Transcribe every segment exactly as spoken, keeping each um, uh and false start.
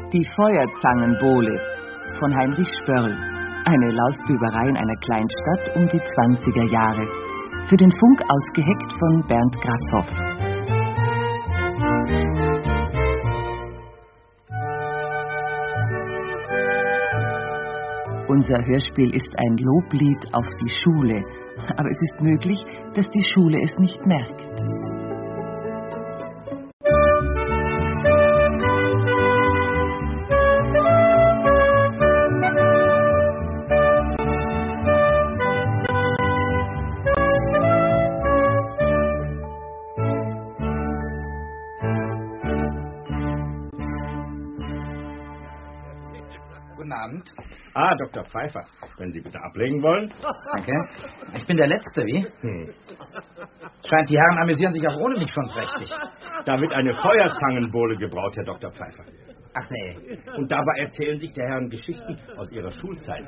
Die Feuerzangenbowle von Heinrich Spörl. Eine Lausbüberei in einer Kleinstadt um die zwanziger Jahre. Für den Funk ausgeheckt von Bernd Grasshoff. Unser Hörspiel ist ein Loblied auf die Schule. Aber es ist möglich, dass die Schule es nicht merkt. Guten Abend. Ah, Doktor Pfeiffer, wenn Sie bitte ablegen wollen. Danke. Ich bin der Letzte, wie? Hm. Scheint, die Herren amüsieren sich auch ohne mich schon prächtig. Da wird eine Feuerzangenbowle gebraut, Herr Doktor Pfeiffer. Ach nee. Und dabei erzählen sich der Herren Geschichten aus ihrer Schulzeit.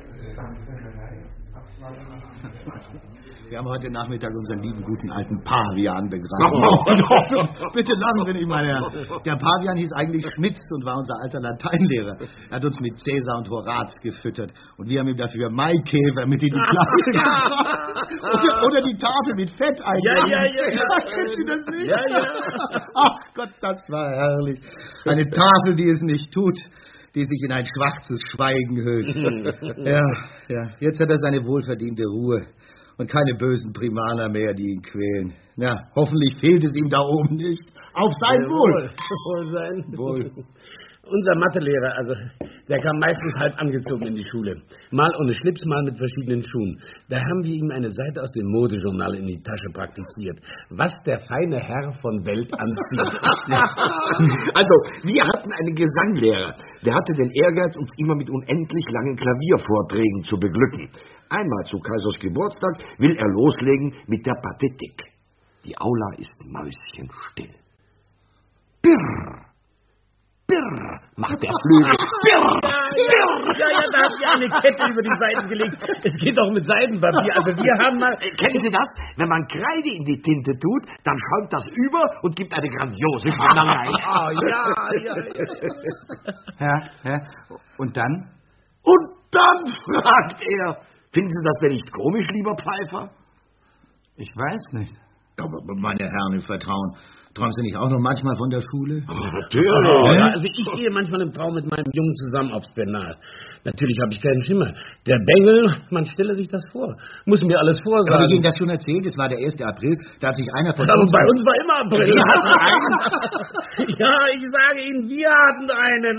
Wir haben heute Nachmittag unseren lieben, guten alten Pavian begraben. Oh, bitte lachen Sie nicht, meine Herren. Der Pavian hieß eigentlich Schmitz und war unser alter Lateinlehrer. Er hat uns mit Cäsar und Horaz gefüttert. Und wir haben ihm dafür Maikäfer mit in die Klasse gebracht. Oder, oder die Tafel mit Fett eingeladen. Ja, ja, ja. ja. Kennen Sie das nicht? Ja, ja. Ach Gott, das war herrlich. Eine Tafel, die es nicht tut, die sich in ein schwarzes Schweigen hüllt. Ja, ja. Jetzt hat er seine wohlverdiente Ruhe. Und keine bösen Primaner mehr, die ihn quälen. Ja, hoffentlich fehlt es ihm da oben nicht. Auf sein Wohl. Wohl sein. Wohl. Unser Mathelehrer, also, der kam meistens halb angezogen in die Schule. Mal ohne Schlips, mal mit verschiedenen Schuhen. Da haben wir ihm eine Seite aus dem Modejournal in die Tasche praktiziert. Was der feine Herr von Welt anzieht. Also, wir hatten einen Gesanglehrer. Der hatte den Ehrgeiz, uns immer mit unendlich langen Klaviervorträgen zu beglücken. Einmal zu Kaisers Geburtstag will er loslegen mit der Pathetik. Die Aula ist mäuschenstill. Birr! Birr! Macht der Flügel. Birr! Birr! Ja, ja, da hat sie eine Kette über die Seiten gelegt. Es geht auch mit Seidenpapier. Also wir haben mal... Äh, kennen Sie das? Wenn man Kreide in die Tinte tut, dann schäumt das über und gibt eine grandiose Schneiderei. Oh, ja, ja, ja. Ja, ja. Und dann? Und dann fragt er... Finden Sie das denn nicht komisch, lieber Pfeiffer? Ich weiß nicht. Aber meine Herren im Vertrauen, träumen Sie nicht auch noch manchmal von der Schule? Aber natürlich. Oh, ja, also ich gehe manchmal im Traum mit meinem Jungen zusammen aufs Bernal. Natürlich habe ich keinen Schimmer. Der Bengel, man stelle sich das vor. Muss mir alles vorsagen. Habe ich Ihnen das schon erzählt? Es war der erste April, da hat sich einer von Aber uns... bei uns war immer April. Wir hatten einen. Ja, ich sage Ihnen, wir hatten einen.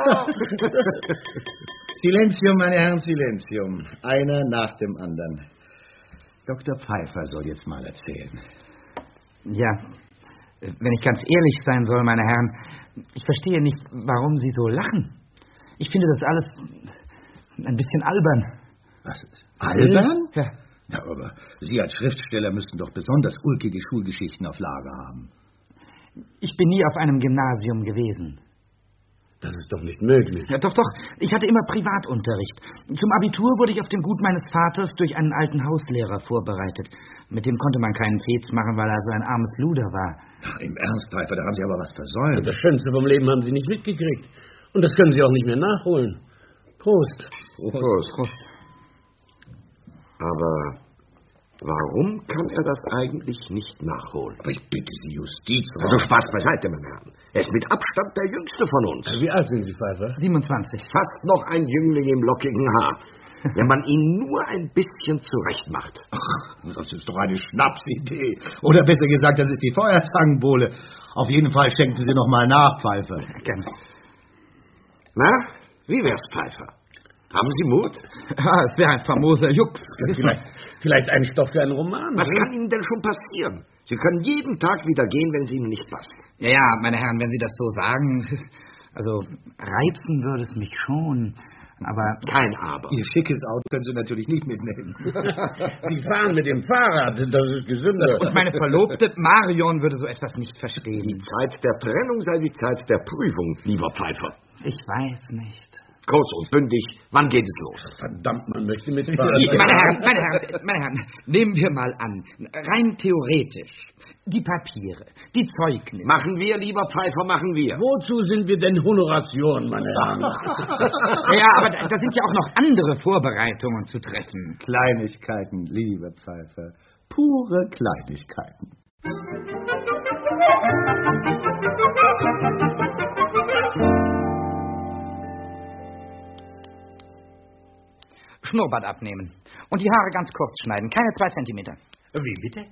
Silenzium, meine Herren, Silenzium. Einer nach dem anderen. Doktor Pfeiffer soll jetzt mal erzählen. Ja, wenn ich ganz ehrlich sein soll, meine Herren, ich verstehe nicht, warum Sie so lachen. Ich finde das alles ein bisschen albern. Was? Albern? Ja. Ja, aber Sie als Schriftsteller müssten doch besonders ulkige Schulgeschichten auf Lager haben. Ich bin nie auf einem Gymnasium gewesen. Das ist doch nicht möglich. Ja, doch, doch. Ich hatte immer Privatunterricht. Zum Abitur wurde ich auf dem Gut meines Vaters durch einen alten Hauslehrer vorbereitet. Mit dem konnte man keinen Fez machen, weil er so ein armes Luder war. Ja, im Ernst, Pfeiffer, da haben Sie aber was versäumt. Das Schönste vom Leben haben Sie nicht mitgekriegt. Und das können Sie auch nicht mehr nachholen. Prost. Prost. Prost. Aber warum kann er das eigentlich nicht nachholen? Aber ich bitte Sie, Justiz. Also Spaß beiseite, meine Herren. Er ist mit Abstand der Jüngste von uns. Wie alt sind Sie, Pfeiffer? siebenundzwanzig. Fast noch ein Jüngling im lockigen Haar. Wenn man ihn nur ein bisschen zurecht macht. Ach, das ist doch eine Schnapsidee. Oder besser gesagt, das ist die Feuerzangenbowle. Auf jeden Fall schenken Sie noch mal nach, Pfeiffer. Gerne. Na, wie wär's, Pfeiffer? Haben Sie Mut? Ah, es wäre ein famoser Jux. Vielleicht, vielleicht ein Stoff für einen Roman. Was oder? kann Ihnen denn schon passieren? Sie können jeden Tag wieder gehen, wenn es Ihnen nicht passt. Ja, ja, meine Herren, wenn Sie das so sagen, also reizen würde es mich schon, aber... Kein Aber. Ihr schickes Auto können Sie natürlich nicht mitnehmen. Sie fahren mit dem Fahrrad, das ist gesünder. Und meine Verlobte Marion würde so etwas nicht verstehen. Die Zeit der Trennung sei die Zeit der Prüfung, lieber Pfeiffer. Ich weiß nicht. kurz und bündig, wann geht es los? Verdammt, man möchte mitfahren. Meine Herren, meine Herren, meine Herren, nehmen wir mal an, rein theoretisch, die Papiere, die Zeugnisse. Machen wir, lieber Pfeiffer, machen wir. Wozu sind wir denn Honoration, meine Herren? Ja, aber da sind ja auch noch andere Vorbereitungen zu treffen. Kleinigkeiten, liebe Pfeiffer. Pure Kleinigkeiten. Schnurrbart abnehmen und die Haare ganz kurz schneiden, keine zwei Zentimeter. Wie bitte?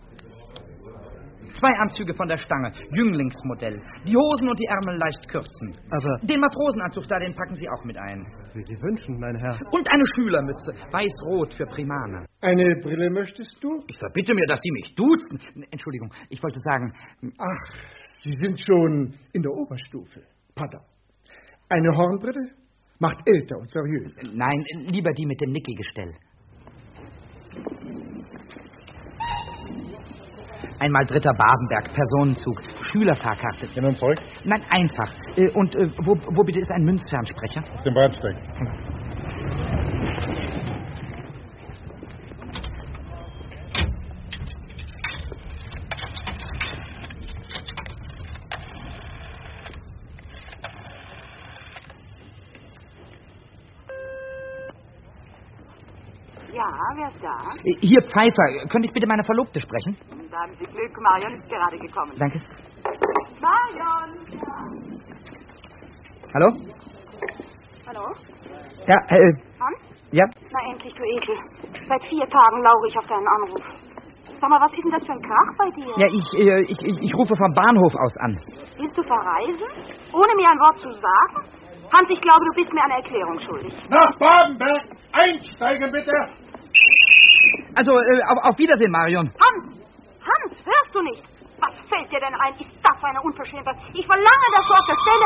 Zwei Anzüge von der Stange, Jünglingsmodell. Die Hosen und die Ärmel leicht kürzen. Aber den Matrosenanzug da, den packen Sie auch mit ein. wie Sie wünschen, mein Herr. Und eine Schülermütze, weiß-rot für Primaner. Eine Brille möchtest du? Ich verbitte mir, dass Sie mich duzen. Entschuldigung, ich wollte sagen... Ach, Sie sind schon in der Oberstufe. Pardon. Eine Hornbrille? Macht älter und seriös. Nein, lieber die mit dem Nickelgestell. Einmal dritter Badenberg, Personenzug, Schülerfahrkarte. In und zurück? Nein, einfach. Äh, Und äh, wo, wo bitte ist ein Münzfernsprecher? Auf dem Bahnsteig. Ja, wer ist da? Äh, Hier, Pfeiffer. Könnte ich bitte meine Verlobte sprechen? Da haben Sie Glück, Marion ist gerade gekommen. Danke. Marion! Hallo? Hallo? Ja, äh, Hans? ja. Na endlich, du Ekel. Seit vier Tagen laure ich auf deinen Anruf. Sag mal, was ist denn das für ein Krach bei dir? Ja, ich, äh, ich, ich, ich rufe vom Bahnhof aus an. Willst du verreisen? Ohne mir ein Wort zu sagen? Hans, ich glaube, du bist mir eine Erklärung schuldig. Nach Badenberg! Einsteigen, bitte! Also, äh, auf, auf Wiedersehen, Marion. Hans! Hans, hörst du nicht? Was fällt dir denn ein? Ist das eine Unverschämtheit? Ich verlange, dass du auf der Stelle...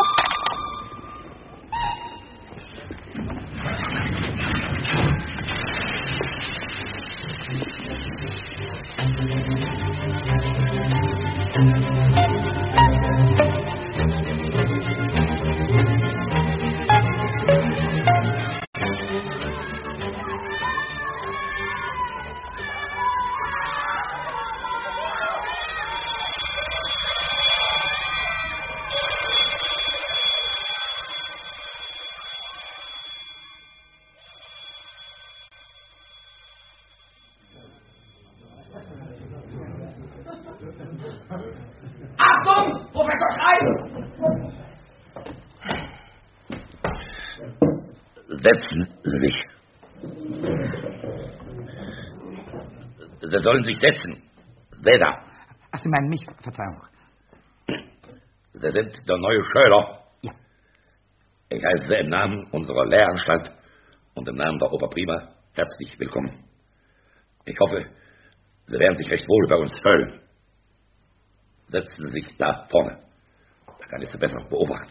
Achtung! Professor Schreil! Setzen Sie sich. Sie sollen sich setzen. Wer da? Ach, Sie meinen mich? Verzeihung. Sie sind der neue Schüler. Ja. Ich heiße Sie im Namen unserer Lehranstalt und im Namen der Oberprima herzlich willkommen. Ich hoffe, Sie werden sich recht wohl bei uns fühlen. Setzen Sie sich da vorne. Da kann ich Sie besser beobachten.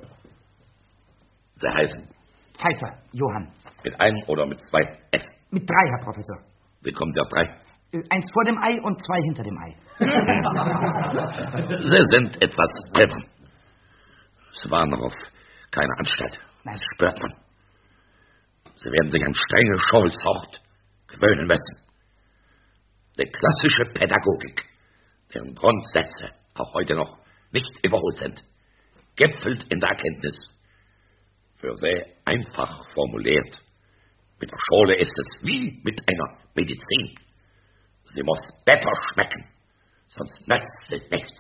Sie heißen Pfeiffer, Johann. mit einem oder mit zwei F. Mit drei, Herr Professor. Wie kommt der auf drei? Äh, Eins vor dem Ei und zwei hinter dem Ei. Sie sind etwas albern. Sie waren noch auf keine Anstalt. Nein. Das spürt man. Sie werden sich an strenge Schulzucht gewöhnen müssen. Die klassische Pädagogik, deren Grundsätze auch heute noch nicht überholt sind, gipfelt in der Erkenntnis. Für sie einfach formuliert. Mit der Schule ist es wie mit einer Medizin. Sie muss besser schmecken, sonst nützt sie nichts.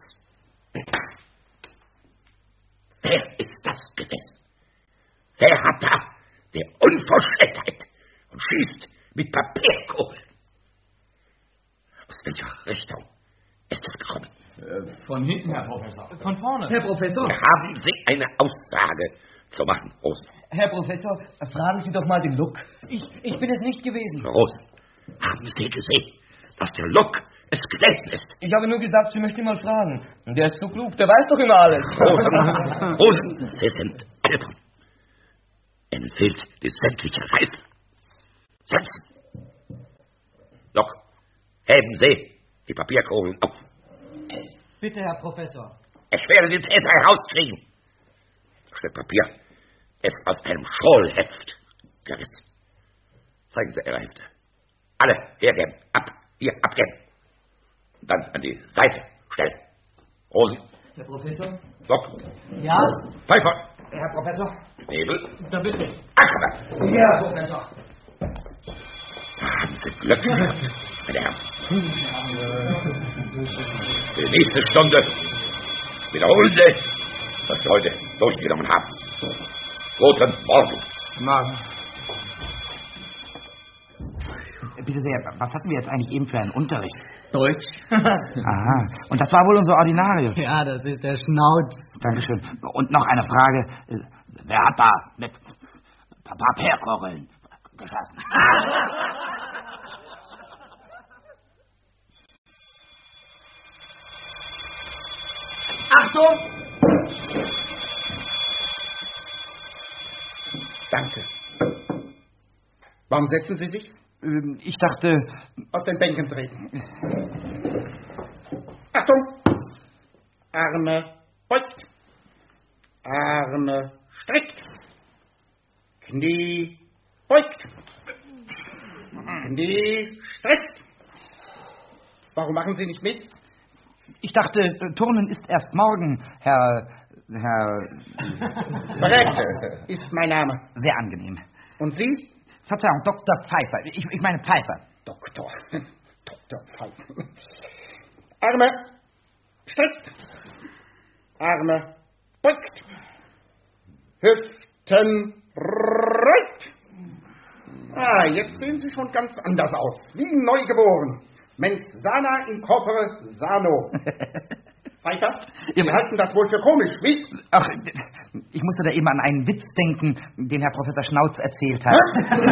Wer ist das gewesen? Wer hat da die Unverschämtheit und schießt mit Papierkugeln? Aus welcher Richtung ist es gekommen? Von hinten, Herr Professor. Von vorne. Herr Professor. Haben Sie eine Aussage zu machen, Rosen? Herr Professor, fragen Sie doch mal den Look. Ich, ich bin es nicht gewesen. Rosen, haben Sie gesehen, dass der Look es gewesen ist? Ich habe nur gesagt, Sie möchten ihn mal fragen. Der ist so klug, der weiß doch immer alles. Rosen, Rosen, Sie sind albern. Ihnen fehlt die sämtliche Reife. Setzen. Look, heben Sie die Papierkugeln auf. Bitte, Herr Professor. Ich werde die Täter herauskriegen. Das Stück Papier es aus einem Schrollheft gerissen. Zeigen Sie Ihre Hefte. Alle hergeben. Ab. Hier, abgeben. Und dann an die Seite stellen. Rosen. Herr Professor? Dock. Ja? Pfeiffer. Herr Professor? Nebel. Da bitte. Ackermann. Ja, Herr Professor. Haben Sie Glück, meine Herren. Die nächste Stunde wiederholen Sie, was wir heute durchgenommen haben. Guten Morgen. Morgen. Bitte sehr, was hatten wir jetzt eigentlich eben für einen Unterricht? Deutsch. Aha, und das war wohl unser Ordinarius. Ja, das ist der Schnauz. Dankeschön. Und noch eine Frage. Wer hat da mit Paperkorreln geschossen? Achtung! Danke. Warum setzen Sie sich? Ich dachte... Aus den Bänken treten. Achtung! Arme beugt. Arme streckt. Knie beugt. Knie streckt. Warum machen Sie nicht mit? Ich dachte, Turnen ist erst morgen, Herr... Herr... Korrekt, ist mein Name. Sehr angenehm. Und Sie? Verzeihung, Doktor Pfeiffer. Ich, ich meine Pfeiffer. Doktor. Doktor Pfeiffer. Arme streckt. Arme beugt. Hüften reicht. Ah, jetzt sehen Sie schon ganz anders aus. Wie neugeboren. Mens sana in corpore sano. Pfeiffer, Sie ja, halten das wohl für komisch, wie? Ach, ich musste da eben an einen Witz denken, den Herr Professor Schnauz erzählt hat.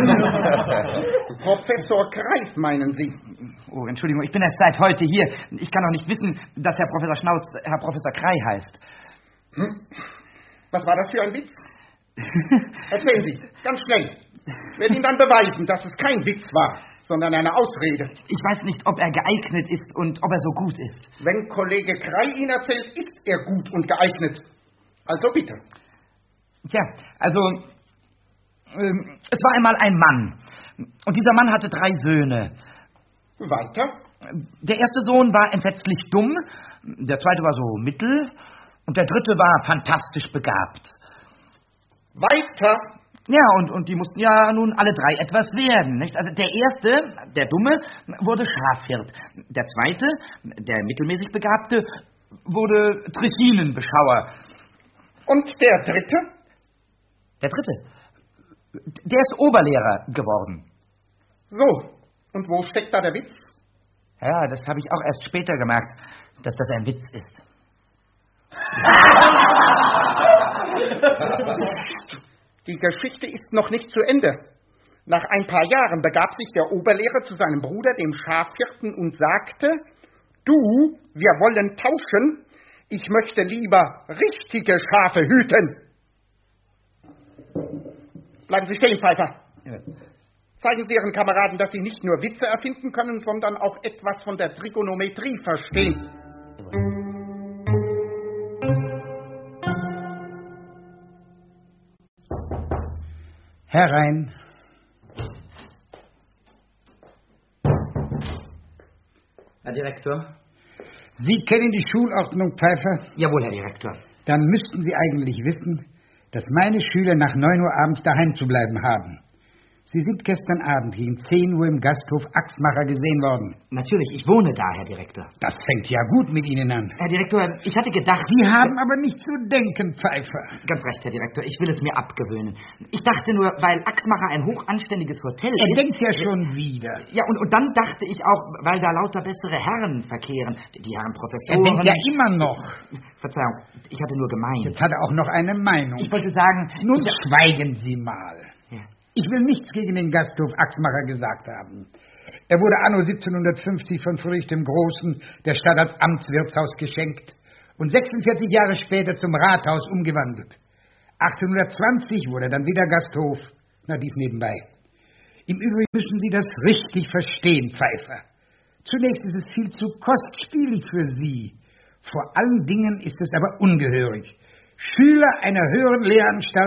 Professor Kreis, meinen Sie? Oh, Entschuldigung, ich bin erst seit heute hier. Ich kann doch nicht wissen, dass Herr Professor Schnauz Herr Professor Krei heißt. Hm? Was war das für ein Witz? Erzählen Sie, ganz schnell. Ich werde Ihnen dann beweisen, dass es kein Witz war, sondern eine Ausrede. Ich weiß nicht, ob er geeignet ist und ob er so gut ist. Wenn Kollege Krei ihn erzählt, ist er gut und geeignet. Also bitte. Tja, also, ähm, es war einmal ein Mann. Und dieser Mann hatte drei Söhne. Weiter? Der erste Sohn war entsetzlich dumm, der zweite war so mittel und der dritte war fantastisch begabt. Weiter? Ja, und, und die mussten ja nun alle drei etwas werden, nicht? Also der erste, der Dumme, wurde Schafhirt. Der zweite, der mittelmäßig Begabte, wurde Trichinenbeschauer. Und der dritte? Der dritte, der ist Oberlehrer geworden. So, und wo steckt da der Witz? Ja, das habe ich auch erst später gemerkt, dass das ein Witz ist. Die Geschichte ist noch nicht zu Ende. Nach ein paar Jahren begab sich der Oberlehrer zu seinem Bruder, dem Schafhirten, und sagte: Du, wir wollen tauschen. Ich möchte lieber richtige Schafe hüten. Bleiben Sie stehen, Pfeiffer. Ja. Zeigen Sie Ihren Kameraden, dass Sie nicht nur Witze erfinden können, sondern auch etwas von der Trigonometrie verstehen. Herein. Herr Direktor? Sie kennen die Schulordnung, Pfeiffer? Jawohl, Herr Direktor. Dann müssten Sie eigentlich wissen, dass meine Schüler nach neun Uhr abends daheim zu bleiben haben. Sie sind gestern Abend hier um zehn Uhr im Gasthof Axtmacher gesehen worden. Natürlich, ich wohne da, Herr Direktor. Das fängt ja gut mit Ihnen an. Herr Direktor, ich hatte gedacht... Sie haben aber nicht zu denken, Pfeiffer. Ganz recht, Herr Direktor, ich will es mir abgewöhnen. Ich dachte nur, weil Axtmacher ein hochanständiges Hotel er ist... Er denkt ja schon wieder. Ja, und, und dann dachte ich auch, weil da lauter bessere Herren verkehren, die Herren Professoren... Er denkt ja immer noch. Verzeihung, ich hatte nur gemeint. Jetzt hat er auch noch eine Meinung. Ich wollte sagen... Nun ja, schweigen Sie mal. Ja. Ich will nichts gegen den Gasthof Axtmacher gesagt haben. Er wurde anno siebzehnhundertfünfzig von Friedrich dem Großen der Stadt als Amtswirtshaus geschenkt und sechsundvierzig Jahre später zum Rathaus umgewandelt. achtzehnhundertzwanzig wurde er dann wieder Gasthof. Na, dies nebenbei. Im Übrigen müssen Sie das richtig verstehen, Pfeiffer. Zunächst ist es viel zu kostspielig für Sie. Vor allen Dingen ist es aber ungehörig. Schüler einer höheren Lehranstalt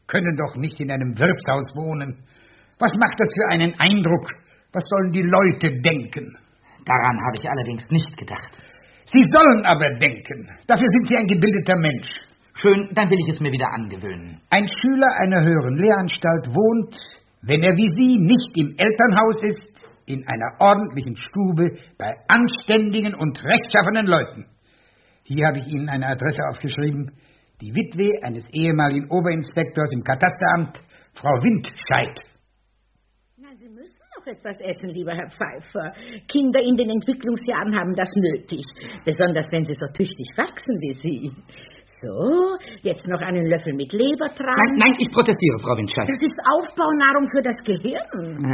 können doch nicht in einem Wirtshaus wohnen. Was macht das für einen Eindruck? Was sollen die Leute denken? Daran habe ich allerdings nicht gedacht. Sie sollen aber denken. Dafür sind Sie ein gebildeter Mensch. Schön, dann will ich es mir wieder angewöhnen. Ein Schüler einer höheren Lehranstalt wohnt, wenn er wie Sie nicht im Elternhaus ist, in einer ordentlichen Stube bei anständigen und rechtschaffenen Leuten. Hier habe ich Ihnen eine Adresse aufgeschrieben. Die Witwe eines ehemaligen Oberinspektors im Katasteramt, Frau Windscheid. Na, Sie müssen noch etwas essen, lieber Herr Pfeiffer. Kinder in den Entwicklungsjahren haben das nötig, besonders wenn sie so tüchtig wachsen wie Sie. So, jetzt noch einen Löffel mit Lebertran. Nein, nein, ich protestiere, Frau Windscheid. Das ist Aufbaunahrung für das Gehirn.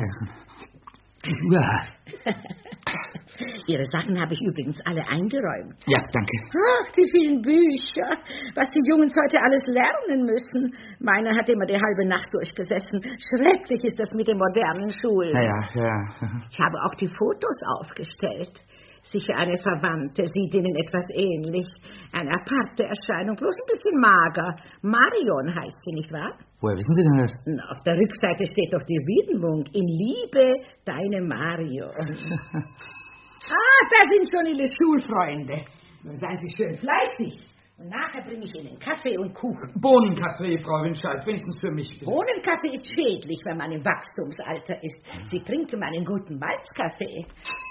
Ja. Ihre Sachen habe ich übrigens alle eingeräumt. Ja, danke. Ach, die vielen Bücher. Was die Jungs heute alles lernen müssen. Meiner hat immer die halbe Nacht durchgesessen. Schrecklich ist das mit den modernen Schulen. Ja, ja, ja. Ich habe auch die Fotos aufgestellt. Sicher eine Verwandte, sieht Ihnen etwas ähnlich. Eine aparte Erscheinung, bloß ein bisschen mager. Marion heißt sie, nicht wahr? Woher wissen Sie denn das? Na, auf der Rückseite steht doch die Widmung. In Liebe, deine Marion. Ah, da sind schon Ihre Schulfreunde. Nun seien Sie schön fleißig. Und nachher bringe ich Ihnen Kaffee und Kuchen. Bohnenkaffee, Frau Windscheid, wenigstens für mich. Bohnenkaffee ist schädlich, wenn man im Wachstumsalter ist. Sie trinken meinen guten Malzkaffee.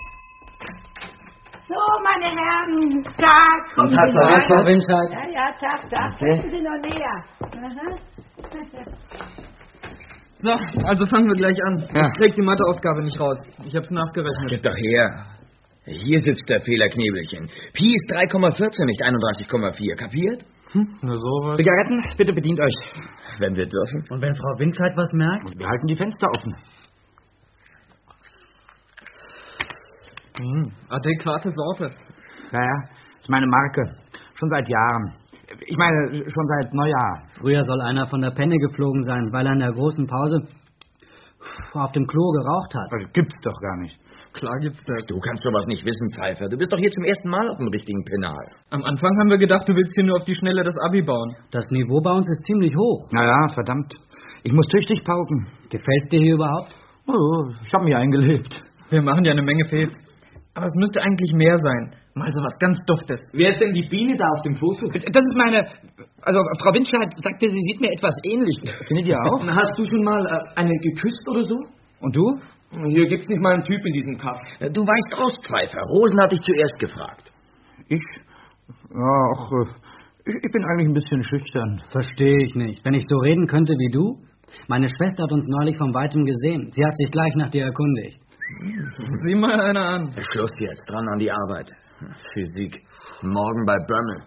So, meine Herren, da kommen Sie Tag, rein. Frau Windscheid. Ja, ja, Tag, Tag. Kommen Sie noch näher. Aha. So, also fangen wir gleich an. Ja. Ich krieg die Matheaufgabe nicht raus. Ich hab's nachgerechnet. Gib doch her. Hier sitzt der Fehlerknebelchen. Pi ist drei Komma vierzehn, nicht einunddreißig Komma vier. Kapiert? Hm, na sowas. Zigaretten, bitte bedient euch. Wenn wir dürfen. Und wenn Frau Windscheid was merkt? Wir halten die Fenster offen. Hm, adäquate Sorte. Ja, ja, ist meine Marke. Schon seit Jahren. Ich meine, schon seit Neujahr. Früher soll einer von der Penne geflogen sein, weil er in der großen Pause auf dem Klo geraucht hat. Das gibt's doch gar nicht. Klar gibt's das. Du kannst sowas nicht wissen, Pfeiffer. Du bist doch hier zum ersten Mal auf dem richtigen Penal. Am Anfang haben wir gedacht, du willst hier nur auf die Schnelle das Abi bauen. Das Niveau bei uns ist ziemlich hoch. Naja, verdammt. Ich muss tüchtig pauken. Gefällt's dir hier überhaupt? Oh, ich habe mich eingelebt. Wir machen ja eine Menge Fets. Aber es müsste eigentlich mehr sein. Mal so was ganz Duftes. Wer ist denn die Biene da auf dem Foto? Das ist meine... Also, Frau Windscheid sagte, sie sieht mir etwas ähnlich. Findet ihr auch? Hast du schon mal äh, eine geküsst oder so? Und du? Hier gibt's nicht mal einen Typ in diesem Kaff. Du weißt aus, Pfeiffer. Rosen hat dich zuerst gefragt. Ich? Ja, ach, ich, ich bin eigentlich ein bisschen schüchtern. Verstehe ich nicht. Wenn ich so reden könnte wie du? Meine Schwester hat uns neulich von Weitem gesehen. Sie hat sich gleich nach dir erkundigt. Sieh mal einer an. Schluss jetzt, dran an die Arbeit. Physik. Morgen bei Bömmel.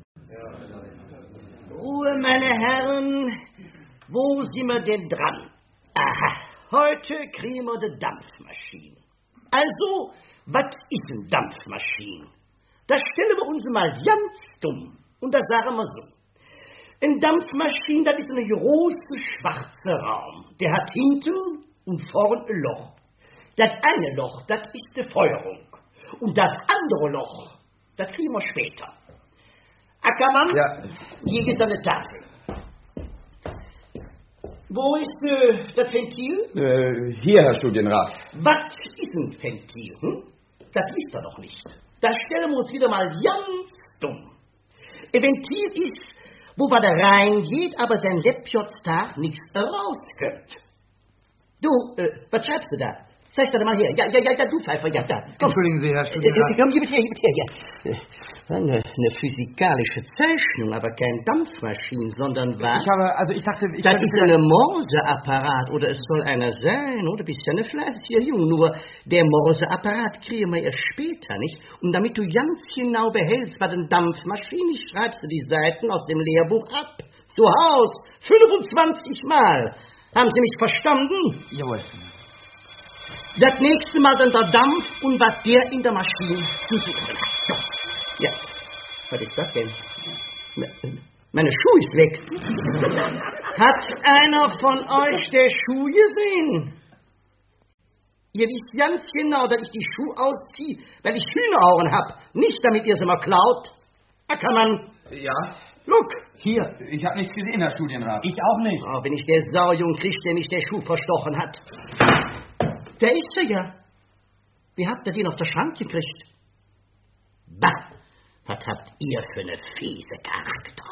Ruhe, meine Herren. Wo sind wir denn dran? Aha, heute kriegen wir die Dampfmaschine. Also, was ist eine Dampfmaschine? Das stellen wir uns mal ganz dumm. Und das sagen wir so. Eine Dampfmaschine, das ist ein großer schwarzer Raum. Der hat hinten und vorn ein Loch. Das eine Loch, das ist die Feuerung. Und das andere Loch, das kriegen wir später. Ackermann, ja. Hier ist eine Tafel. Wo ist äh, das Ventil? Äh, hier, Herr Studienrat. Was ist ein Ventil? Hm? Das wisst ihr doch nicht. Da stellen wir uns wieder mal ganz dumm. Ein Ventil ist, wo was da reingeht, aber sein Lepjotztag nichts rauskommt. Du, äh, was schreibst du da? Zeig das mal her. Ja, ja, ja, ja, du Pfeiffer, ja, da. Komm. Entschuldigen Sie, Herr Äh, Studienrat. äh, komm, gib es her, gib es her, ja. Eine, eine physikalische Zeichnung, aber kein Dampfmaschine, sondern was? Ich habe, also ich dachte... Ich das ist ein Morseapparat, oder es soll einer sein, oder? Du bist ja eine fleißige Jung, nur der Morseapparat kriegen wir erst später, nicht? Und damit du ganz genau behältst, was eine Dampfmaschine ist, schreibst du die Seiten aus dem Lehrbuch ab. Zu Haus, fünfundzwanzig Mal. Haben Sie mich verstanden? Jawohl. Das nächste Mal dann der Dampf und was der in der Maschine zu suchen hat. So. Ja, was ist das denn? Meine Schuhe ist weg. Hat einer von euch der Schuh gesehen? Ihr wisst ganz genau, dass ich die Schuhe ausziehe, weil ich Hühnerohren hab. Nicht, damit ihr sie mal klaut. Ackermann. Ja? Look. Hier. Ich habe nichts gesehen, Herr Studienrat. Ich auch nicht. Oh, wenn ich der Saujung krieg, der mich der Schuh verstochen hat. Der ist er ja. Wie habt ihr den auf der Schrank gekriegt? Bah, was habt ihr für eine fiese Charakter?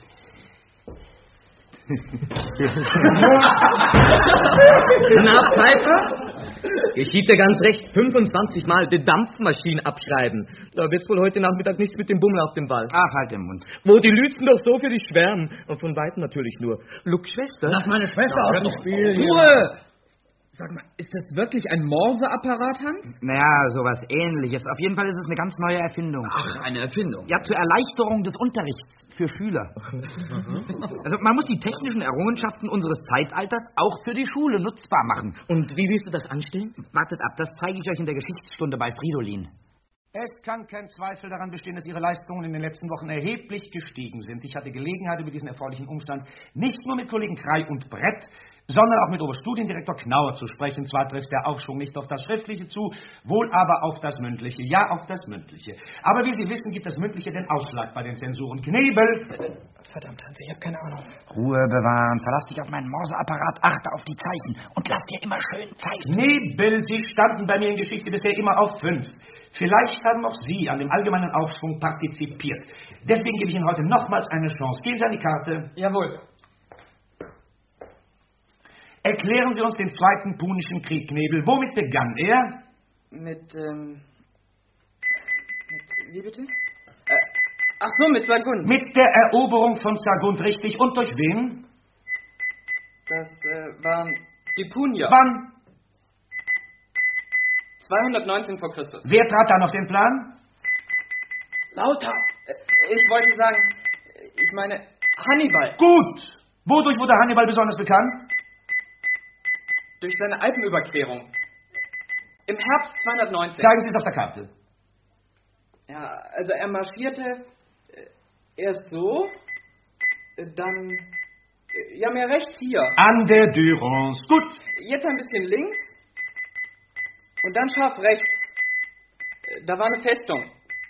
Na, Pfeiffer? Geschieht dir ganz recht, fünfundzwanzig Mal die Dampfmaschine abschreiben. Da wird's wohl heute Nachmittag nichts mit dem Bummel auf dem Ball. Ach, halt den Mund. Wo die Lützen doch so für dich schwärmen. Und von Weitem natürlich nur. Look, Schwester. Lass meine Schwester aus dem Spiel. Ruhe! Sag mal, ist das wirklich ein Morseapparat, Hans? Naja, sowas Ähnliches. Auf jeden Fall ist es eine ganz neue Erfindung. Ach, eine Erfindung? Ja, zur Erleichterung des Unterrichts für Schüler. Also man muss die technischen Errungenschaften unseres Zeitalters auch für die Schule nutzbar machen. Und wie willst du das anstellen? Wartet ab, das zeige ich euch in der Geschichtsstunde bei Fridolin. Es kann kein Zweifel daran bestehen, dass Ihre Leistungen in den letzten Wochen erheblich gestiegen sind. Ich hatte Gelegenheit, über diesen erfreulichen Umstand nicht nur mit Kollegen Krei und Brett, sondern auch mit Oberstudiendirektor Knauer zu sprechen. Zwar trifft der Aufschwung nicht auf das Schriftliche zu, wohl aber auf das Mündliche. Ja, auf das Mündliche. Aber wie Sie wissen, gibt das Mündliche den Ausschlag bei den Zensuren. Knebel! Verdammt, Hans, ich habe keine Ahnung. Ruhe bewahren, verlass dich auf meinen Morseapparat, achte auf die Zeichen und lass dir immer schön Zeit. Knebel, Sie standen bei mir in Geschichte bisher immer auf fünf. Vielleicht haben auch Sie an dem allgemeinen Aufschwung partizipiert. Deswegen gebe ich Ihnen heute nochmals eine Chance. Gehen Sie an die Karte. Jawohl. Erklären Sie uns den Zweiten Punischen Krieg, Knebel. Womit begann er? Mit, ähm... Mit, wie bitte? Äh, ach so, mit Sagunt. Mit der Eroberung von Sagunt, richtig. Und durch wen? Das, äh, waren die Punier. Wann? zweihundertneunzehn vor Christus. Wer trat dann auf den Plan? Lauter. Ich wollte sagen, ich meine, Hannibal. Gut. Wodurch wurde Hannibal besonders bekannt? Durch seine Alpenüberquerung. Im Herbst zweihundertneunzehn. Zeigen Sie es auf der Karte. Ja, also er marschierte erst so, dann, ja, mehr rechts hier. An der Durance. Gut. Jetzt ein bisschen links und dann scharf rechts. Da war eine Festung.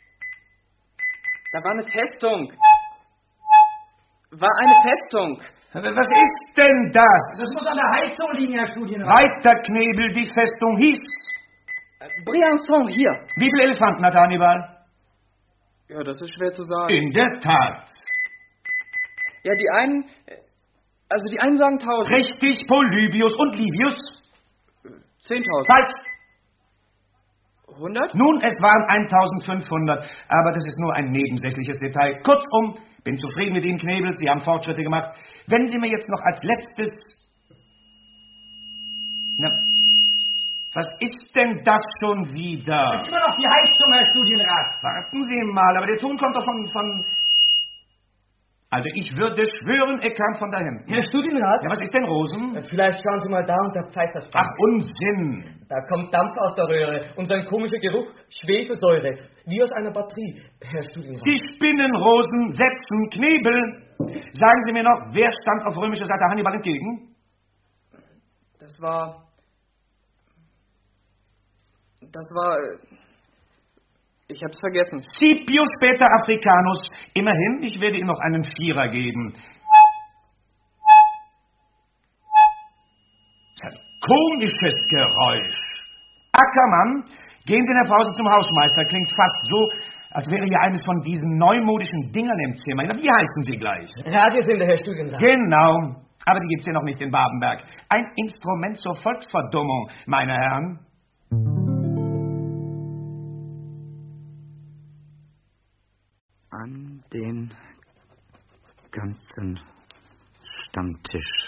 Da war eine Festung. War eine Festung. Was ist denn das? Das muss an der Heizung liegen, Herr Studienrat. Weiter, Knebel, die Festung hieß? Briançon, hier. Wie viele Elefanten hat Hannibal? Ja, das ist schwer zu sagen. In der Tat. Ja, die einen, also die einen sagen tausend. Richtig, Polybius und Livius? Zehntausend. Falsch. Hundert? Nun, es waren eintausendfünfhundert, aber das ist nur ein nebensächliches Detail. Kurzum, bin zufrieden mit Ihnen, Knebel, Sie haben Fortschritte gemacht. Wenn Sie mir jetzt noch als letztes... Na, was ist denn das schon wieder? Immer noch die Heizung, Herr Studienrat. Warten Sie mal, aber der Ton kommt doch von... von Also ich würde schwören, er kam von dahin. Herr Studienrat? Ja, was ist denn, Rosen? Vielleicht schauen Sie mal da unter Pfeifers Stange. Ach, Unsinn. Da kommt Dampf aus der Röhre und sein komischer Geruch, Schwefelsäure, wie aus einer Batterie, Herr Studienrat. Sie spinnen, Rosen, setzen, Knebel. Sagen Sie mir noch, wer stand auf römischer Seite Hannibal entgegen? Das war... Das war... Ich hab's vergessen. Scipio, später Africanus. Immerhin, ich werde ihm noch einen Vierer geben. Das ist ein komisches Geräusch. Ackermann, gehen Sie in der Pause zum Hausmeister. Klingt fast so, als wäre hier eines von diesen neumodischen Dingern im Zimmer. Wie heißen Sie gleich? Radiosender, Herr Studienrat. Genau. Aber die gibt's hier noch nicht in Babenberg. Ein Instrument zur Volksverdummung, meine Herren. An den ganzen Stammtisch.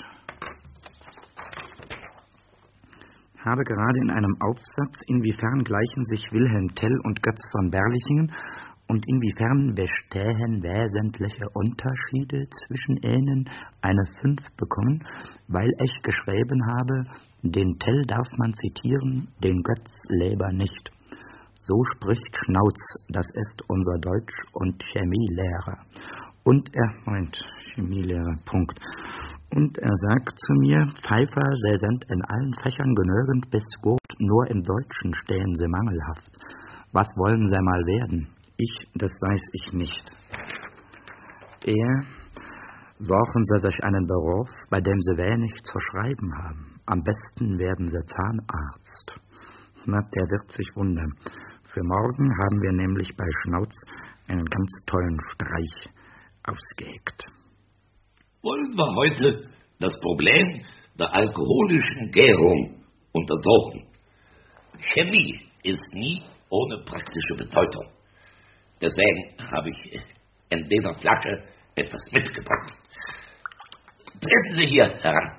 Habe gerade in einem Aufsatz, inwiefern gleichen sich Wilhelm Tell und Götz von Berlichingen und inwiefern bestehen wesentliche Unterschiede zwischen ihnen, eine fünf bekommen, weil ich geschrieben habe, den Tell darf man zitieren, den Götz lieber nicht. So spricht Knauz, das ist unser Deutsch- und Chemielehrer. Und er meint, Chemielehrer, Punkt. Und er sagt zu mir, Pfeiffer, Sie sind in allen Fächern genügend bis gut, nur im Deutschen stehen Sie mangelhaft. Was wollen Sie mal werden? Ich, das weiß ich nicht. er, suchen Sie sich einen Beruf, bei dem Sie wenig zu schreiben haben. Am besten werden Sie Zahnarzt. Na, der wird sich wundern. Für morgen haben wir nämlich bei Schnauz einen ganz tollen Streich ausgeheckt. Wollen wir heute das Problem der alkoholischen Gärung untersuchen? Chemie ist nie ohne praktische Bedeutung. Deswegen habe ich in dieser Flasche etwas mitgebracht. Treten Sie hier heran.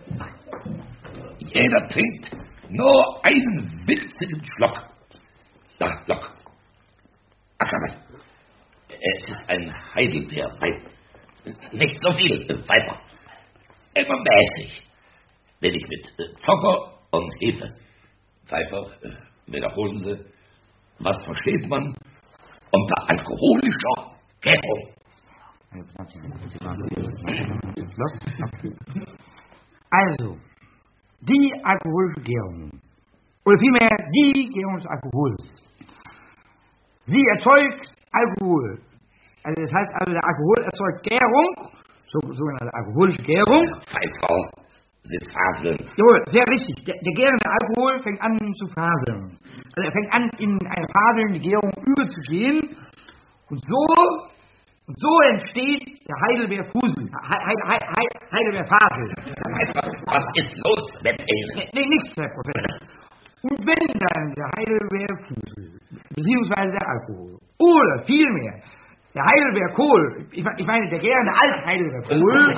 Jeder trinkt nur einen winzigen Schluck. Da, Lock. Ackermann. Es ist ein Heidelbeerwein. Nicht so viel, Pfeiffer. Immer mäßig. Wenn ich mit Zucker und Hefe. Pfeiffer, wiederholen Sie, was versteht man unter alkoholischer Gärung? Also, die alkoholische Gärung, oder vielmehr die Gärung des Alkohols, sie erzeugt Alkohol. Also das heißt also, der Alkohol erzeugt Gärung, so, sogenannte alkoholische Gärung. Pfeiffer, Sie faseln. Jawohl, sehr richtig. Der, der gärende Alkohol fängt an zu faseln. Also er fängt an, in eine faselnde Gärung überzugehen. Und so, und so entsteht der Heidelbeerfusel. He, He, He, He, Heidelbeerfasel. Was ist los mit Ihnen? Nee, nichts, Herr Professor. Und wenn dann der Heidelbeerfusel, beziehungsweise der Alkohol, oder vielmehr der Heidelbeerkohl, ich, ich meine der gärende Alt-Heidelbeerkohl.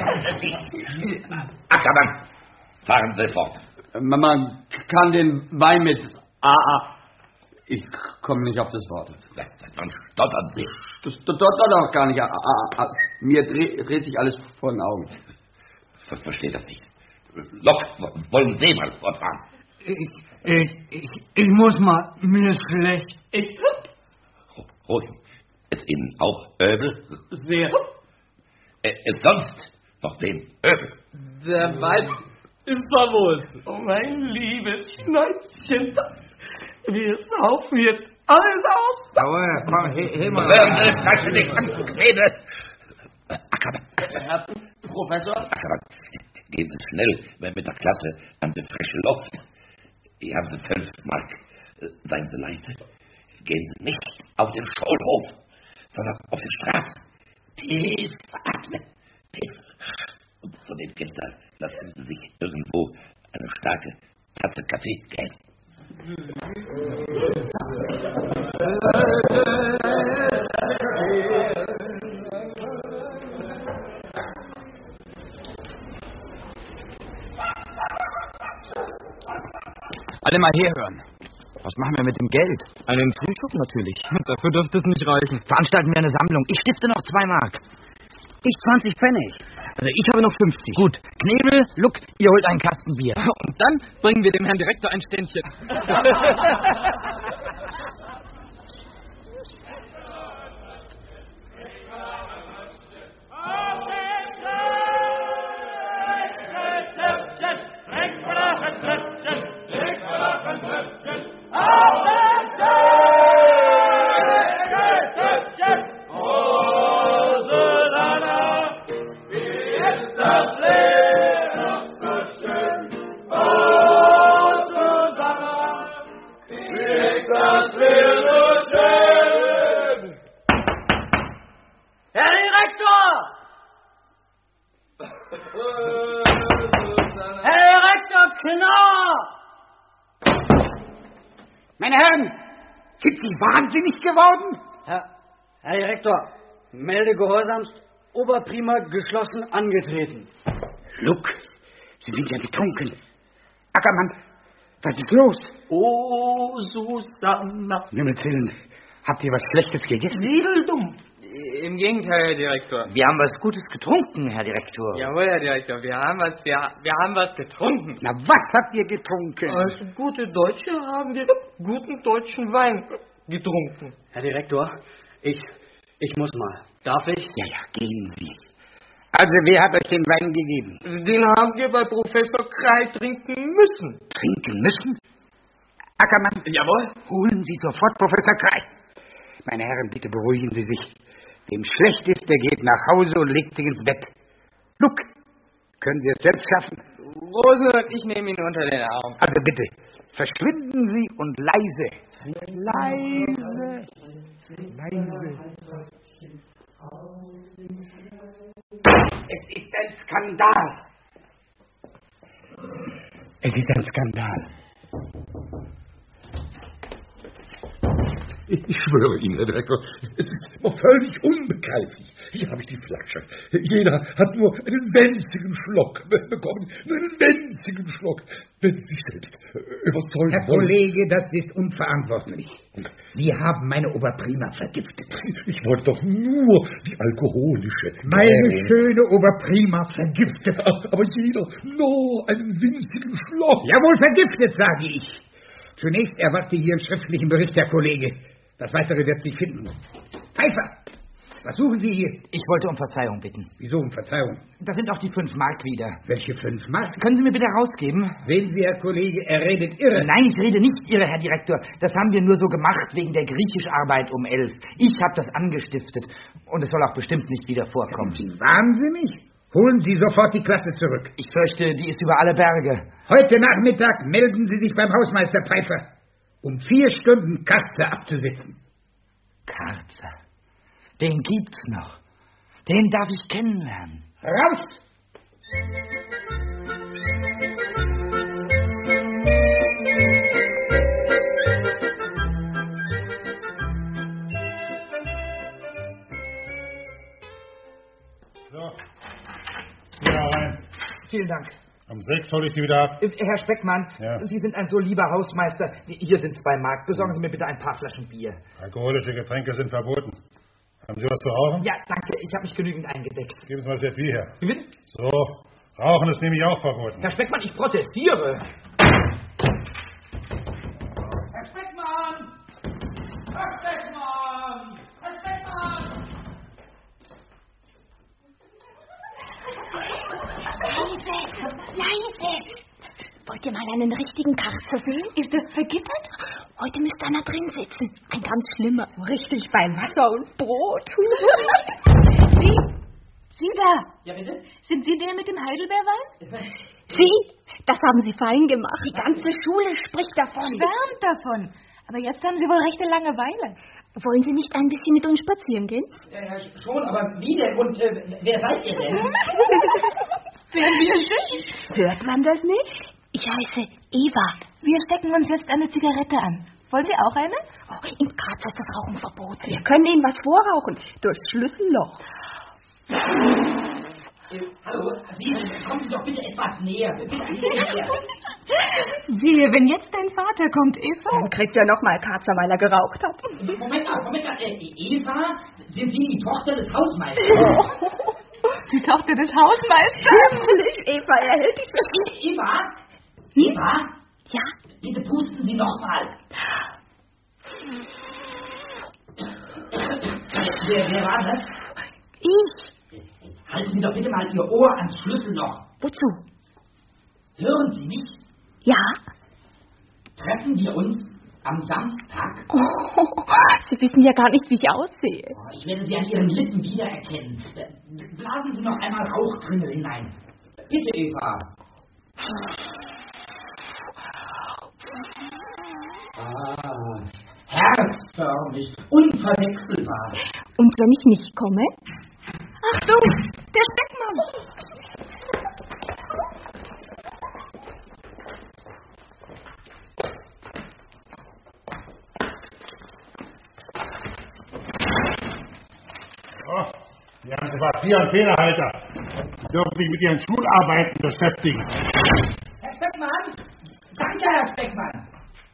Ackermann, fahren Sie fort. Man kann den Wein mit A A. Ich komme nicht auf das Wort. Seit wann stottern Sie? Das stottert doch gar nicht. A A. Mir dreht, dreht sich alles vor den Augen. Ich verstehe das nicht. Lok, wollen Sie mal fortfahren? Ich, ich, ich, ich muss mal, mir ist schlecht. Ich... Ruhig. Ist Ihnen auch Öbel? Sehr. Äh, ist sonst noch dem Öbel? Der Wein ist famos. Oh, mein liebes Schnäuzchen. Wir saufen jetzt alles aus. Aber komm, he, he mal. Hören Sie, Flasche nicht an, Quäle. Ackermann. Herr Professor? Ackermann, gehen Sie schnell mit der Klasse an die frische Luft. Hier haben Sie fünf Mark. Seien Sie leise. Gehen Sie nicht auf den Schulhof, sondern auf die Straße. Tief atmen. Tief. Und von dem Geld da lassen Sie sich irgendwo eine starke Tasse Kaffee geben. Alle mal herhören. Was machen wir mit dem Geld? Einen Frühstück natürlich. Dafür dürfte es nicht reichen. Veranstalten wir eine Sammlung. Ich stifte noch zwei Mark. Ich zwanzig Pfennig. Also ich habe noch fünfzig. Gut. Knebel, Luck, ihr holt einen Kasten Bier. Und dann bringen wir dem Herrn Direktor ein Ständchen. Meine Herren, sind Sie wahnsinnig geworden? Herr, Herr Direktor, melde gehorsamst, Oberprima geschlossen angetreten. Luck, Sie sind ja betrunken. Ackermann, was ist los? Oh, Susanna. Nur erzählen, habt ihr was Schlechtes gegessen? Dumm. Im Gegenteil, Herr Direktor. Wir haben was Gutes getrunken, Herr Direktor. Jawohl, Herr Direktor, wir haben was, wir, wir haben was getrunken. Na, was habt ihr getrunken? Als gute Deutsche haben wir guten deutschen Wein getrunken. Herr Direktor, ich, ich muss mal. Darf ich? Ja, ja, gehen Sie. Also, wer hat euch den Wein gegeben? Den haben wir bei Professor Krei trinken müssen. Trinken müssen? Ackermann? Jawohl. Holen Sie sofort Professor Krei. Meine Herren, bitte beruhigen Sie sich. Dem schlecht ist, der geht nach Hause und legt sich ins Bett. Luck, können Sie es selbst schaffen? Rose, ich nehme ihn unter den Arm. Also bitte, verschwinden Sie und leise. Leise. Leise. Es ist ein Skandal. Es ist ein Skandal. Ich, ich schwöre Ihnen, Herr Direktor, es ist noch völlig unbegreiflich. Hier habe ich die Flasche. Jeder hat nur einen winzigen Schluck bekommen. Nur einen winzigen Schluck. Wenn Sie sich selbst überzeugen Herr wollen. Kollege, das ist unverantwortlich. Sie haben meine Oberprima vergiftet. Ich wollte doch nur die alkoholische. Meine Gärung. schöne Oberprima vergiftet. Aber jeder nur einen winzigen Schluck. Jawohl, vergiftet, sage ich. Zunächst erwarte ich Ihren schriftlichen Bericht, Herr Kollege. Das Weitere wird sich finden. Pfeiffer, was suchen Sie hier? Ich wollte um Verzeihung bitten. Wieso um Verzeihung? Da sind auch die fünf Mark wieder. Welche fünf Mark? Können Sie mir bitte rausgeben? Sehen Sie, Herr Kollege, er redet irre. Nein, ich rede nicht irre, Herr Direktor. Das haben wir nur so gemacht wegen der Griechischarbeit um elf. Ich habe das angestiftet. Und es soll auch bestimmt nicht wieder vorkommen. Sind Sie wahnsinnig? Holen Sie sofort die Klasse zurück. Ich fürchte, die ist über alle Berge. Heute Nachmittag melden Sie sich beim Hausmeister Pfeiffer, um vier Stunden Karzer abzusitzen. Karzer? Den gibt's noch. Den darf ich kennenlernen. Raus! So. Ja, rein. Vielen Dank. Um sechs hole ich Sie wieder ab. Äh, Herr Speckmann, Ja. Sie sind ein so lieber Hausmeister. Hier sind zwei Mark. Besorgen Sie mir bitte ein paar Flaschen Bier. Alkoholische Getränke sind verboten. Haben Sie was zu rauchen? Ja, danke. Ich habe mich genügend eingedeckt. Geben Sie mal das Etui her. Gewinn? So, Rauchen ist nämlich auch verboten. Herr Speckmann, ich protestiere. Herr Speckmann! Herr Speckmann! Herr Speckmann! Leise, leise. Wollt ihr mal einen richtigen Karzer sehen? Ist das vergittert? Heute müsste einer drin sitzen. Ein ganz schlimmer. Richtig bei Wasser und Brot. Sie, Sie da. Ja, bitte? Sind Sie der mit dem Heidelbeerwein? Sie, das haben Sie fein gemacht. Die ganze Schule spricht davon. Schwärmt davon. Aber jetzt haben Sie wohl rechte Langeweile. Wollen Sie nicht ein bisschen mit uns spazieren gehen? Ja, schon, aber wie denn? Und äh, wer seid ihr denn? Wer wir sind? Hört man das nicht? Ich heiße Eva. Wir stecken uns jetzt eine Zigarette an. Wollen Sie auch eine? Oh, in Graz ist das Rauchen verboten. Wir können Ihnen was vorrauchen. Durchs Schlüsselloch. Äh, hallo, Sie, kommen Sie doch bitte etwas näher. Bitte näher. Siehe, wenn jetzt dein Vater kommt, Eva. Dann kriegt er noch mal Karzer, weil er geraucht hat. Moment mal, Moment mal. Äh, Eva, sind Sie die Tochter des Hausmeisters? Die Tochter des Hausmeisters? Natürlich, Eva, er hält dich. Eva? Eva? Ja? Bitte pusten Sie noch mal. Wer, wer war das? Ich. Halten Sie doch bitte mal Ihr Ohr ans Schlüsselloch. Wozu? Hören Sie mich? Ja? Treffen wir uns am Samstag? Oh, Sie wissen ja gar nicht, wie ich aussehe. Oh, ich werde Sie an Ihren Lippen wiedererkennen. Blasen Sie noch einmal Rauchtrimmel hinein. Bitte, Eva. Ah, herzförmig, unverwechselbar. Und wenn ich nicht komme? Achtung, der Speckmann! Oh, hier haben Sie Papier und Federhalter. Sie dürfen sich mit Ihren Schularbeiten beschäftigen. Herr Speckmann! Danke, Herr Speckmann!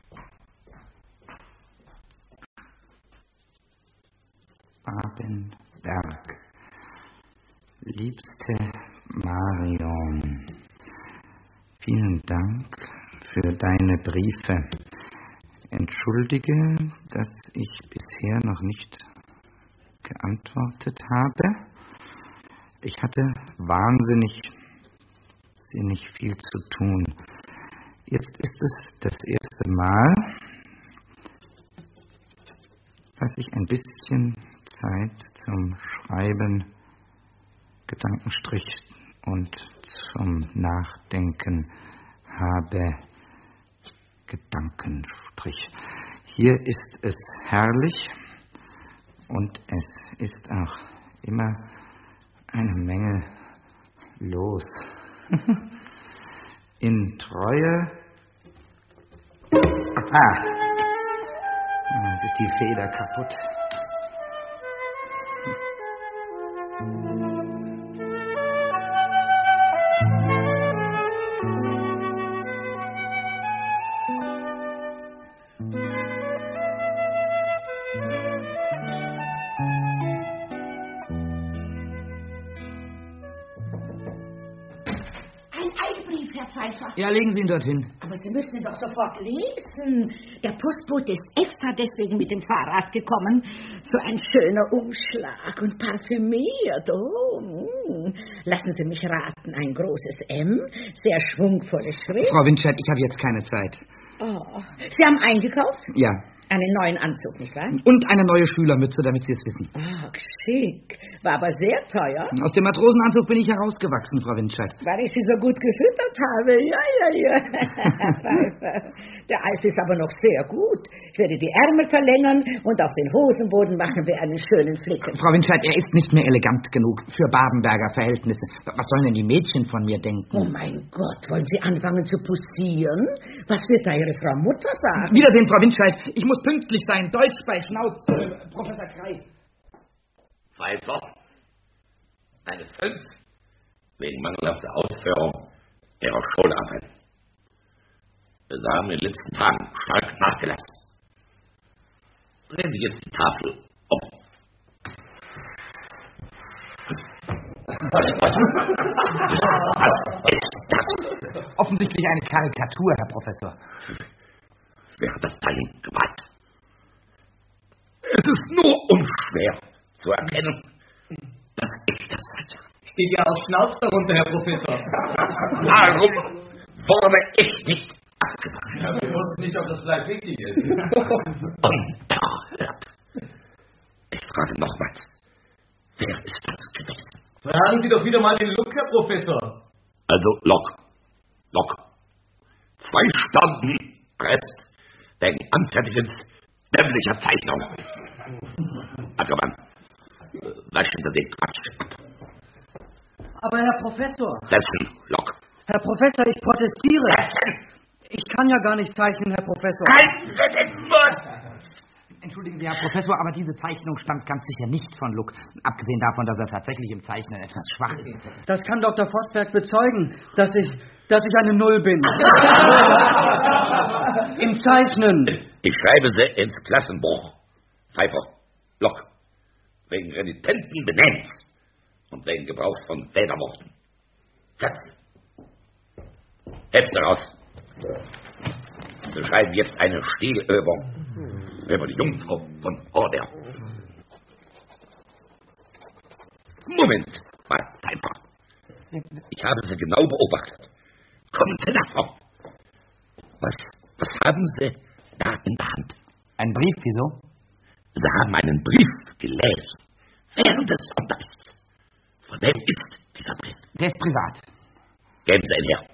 Babenberg. Liebste Marion, vielen Dank für deine Briefe. Entschuldige, dass ich bisher noch nicht geantwortet habe. Ich hatte wahnsinnig, sinnig viel zu tun. Jetzt ist es das erste Mal, dass ich ein bisschen Zeit zum Schreiben, Gedankenstrich und zum Nachdenken habe, Gedankenstrich. Hier ist es herrlich und es ist auch immer eine Menge los. In Treue. Ah, es ist die Feder kaputt. Ja, legen Sie ihn dorthin. Aber Sie müssen ihn doch sofort lesen. Der Postbote ist extra deswegen mit dem Fahrrad gekommen. So ein schöner Umschlag und parfümiert. Oh, mm. Lassen Sie mich raten, ein großes M, sehr schwungvolle Schrift. Frau Winscheid, ich habe jetzt keine Zeit. Oh. Sie haben eingekauft? Ja. Einen neuen Anzug, nicht wahr? Und eine neue Schülermütze, damit Sie es wissen. Ach, schick. War aber sehr teuer. Aus dem Matrosenanzug bin ich herausgewachsen, Frau Winscheid. Weil ich Sie so gut gefüttert habe. Ja, ja, ja. Der Alte ist aber noch sehr gut. Ich werde die Ärmel verlängern und auf den Hosenboden machen wir einen schönen Flicken. Frau Winscheid, er ist nicht mehr elegant genug für Babenberger Verhältnisse. Was sollen denn die Mädchen von mir denken? Oh mein Gott, wollen Sie anfangen zu posieren? Was wird da Ihre Frau Mutter sagen? Wiedersehen, Frau Winscheid. Ich muss pünktlich sein. Deutsch bei Schnauz. Äh, Professor Krei. Pfeiffer. Eine fünf. Wegen mangelhafter Ausführung ihrer Schularbeit. Wir haben in den letzten Tagen stark nachgelassen. Drehen Sie jetzt die Tafel um. Was, was, was ist das? Offensichtlich eine Karikatur, Herr Professor. Wer hat das dahin gemacht? Es ist nur unschwer zu erkennen, dass ich das hatte. Steht ja auf Schnauz darunter, Herr Professor. Warum wurde ich nicht abgemacht? Ja, wir wussten nicht, ob das vielleicht wichtig ist. Unerhört. Ich frage nochmals, wer ist das gewesen? Fragen Sie doch wieder mal den Look, Herr Professor. Also, Lok. Lok. Zwei Stunden Rest wegen Anfertigens dämlicher Zeichnung. Ackermann, wasch hinter den Quatsch ab. Aber Herr Professor... Setzen, Lok. Herr Professor, ich protestiere. Setzen! Ich kann ja gar nicht zeichnen, Herr Professor. Halten Sie den Mund! Entschuldigen Sie, Herr Professor, aber diese Zeichnung stammt ganz sicher nicht von Luck. Abgesehen davon, dass er tatsächlich im Zeichnen etwas schwach ist. Das kann Doktor Vosberg bezeugen, dass ich, dass ich eine Null bin. Im Zeichnen. Ich schreibe sie ins Klassenbuch. Pfeiffer, Lok. Wegen renitenten Benehmens und wegen Gebrauchs von Federworten. Setzen. Hefte raus. Wir schreiben jetzt eine Stilübung über die Jungfrau von Order. Moment, mein Pfeiffer. Ich habe Sie genau beobachtet. Kommen Sie davon. Was, was haben Sie da in der Hand? Ein Brief, wieso? Sie haben einen Brief gelesen. Während des Unterrichts. Von wem ist dieser Brief? Der ist privat. Geben Sie ihn her.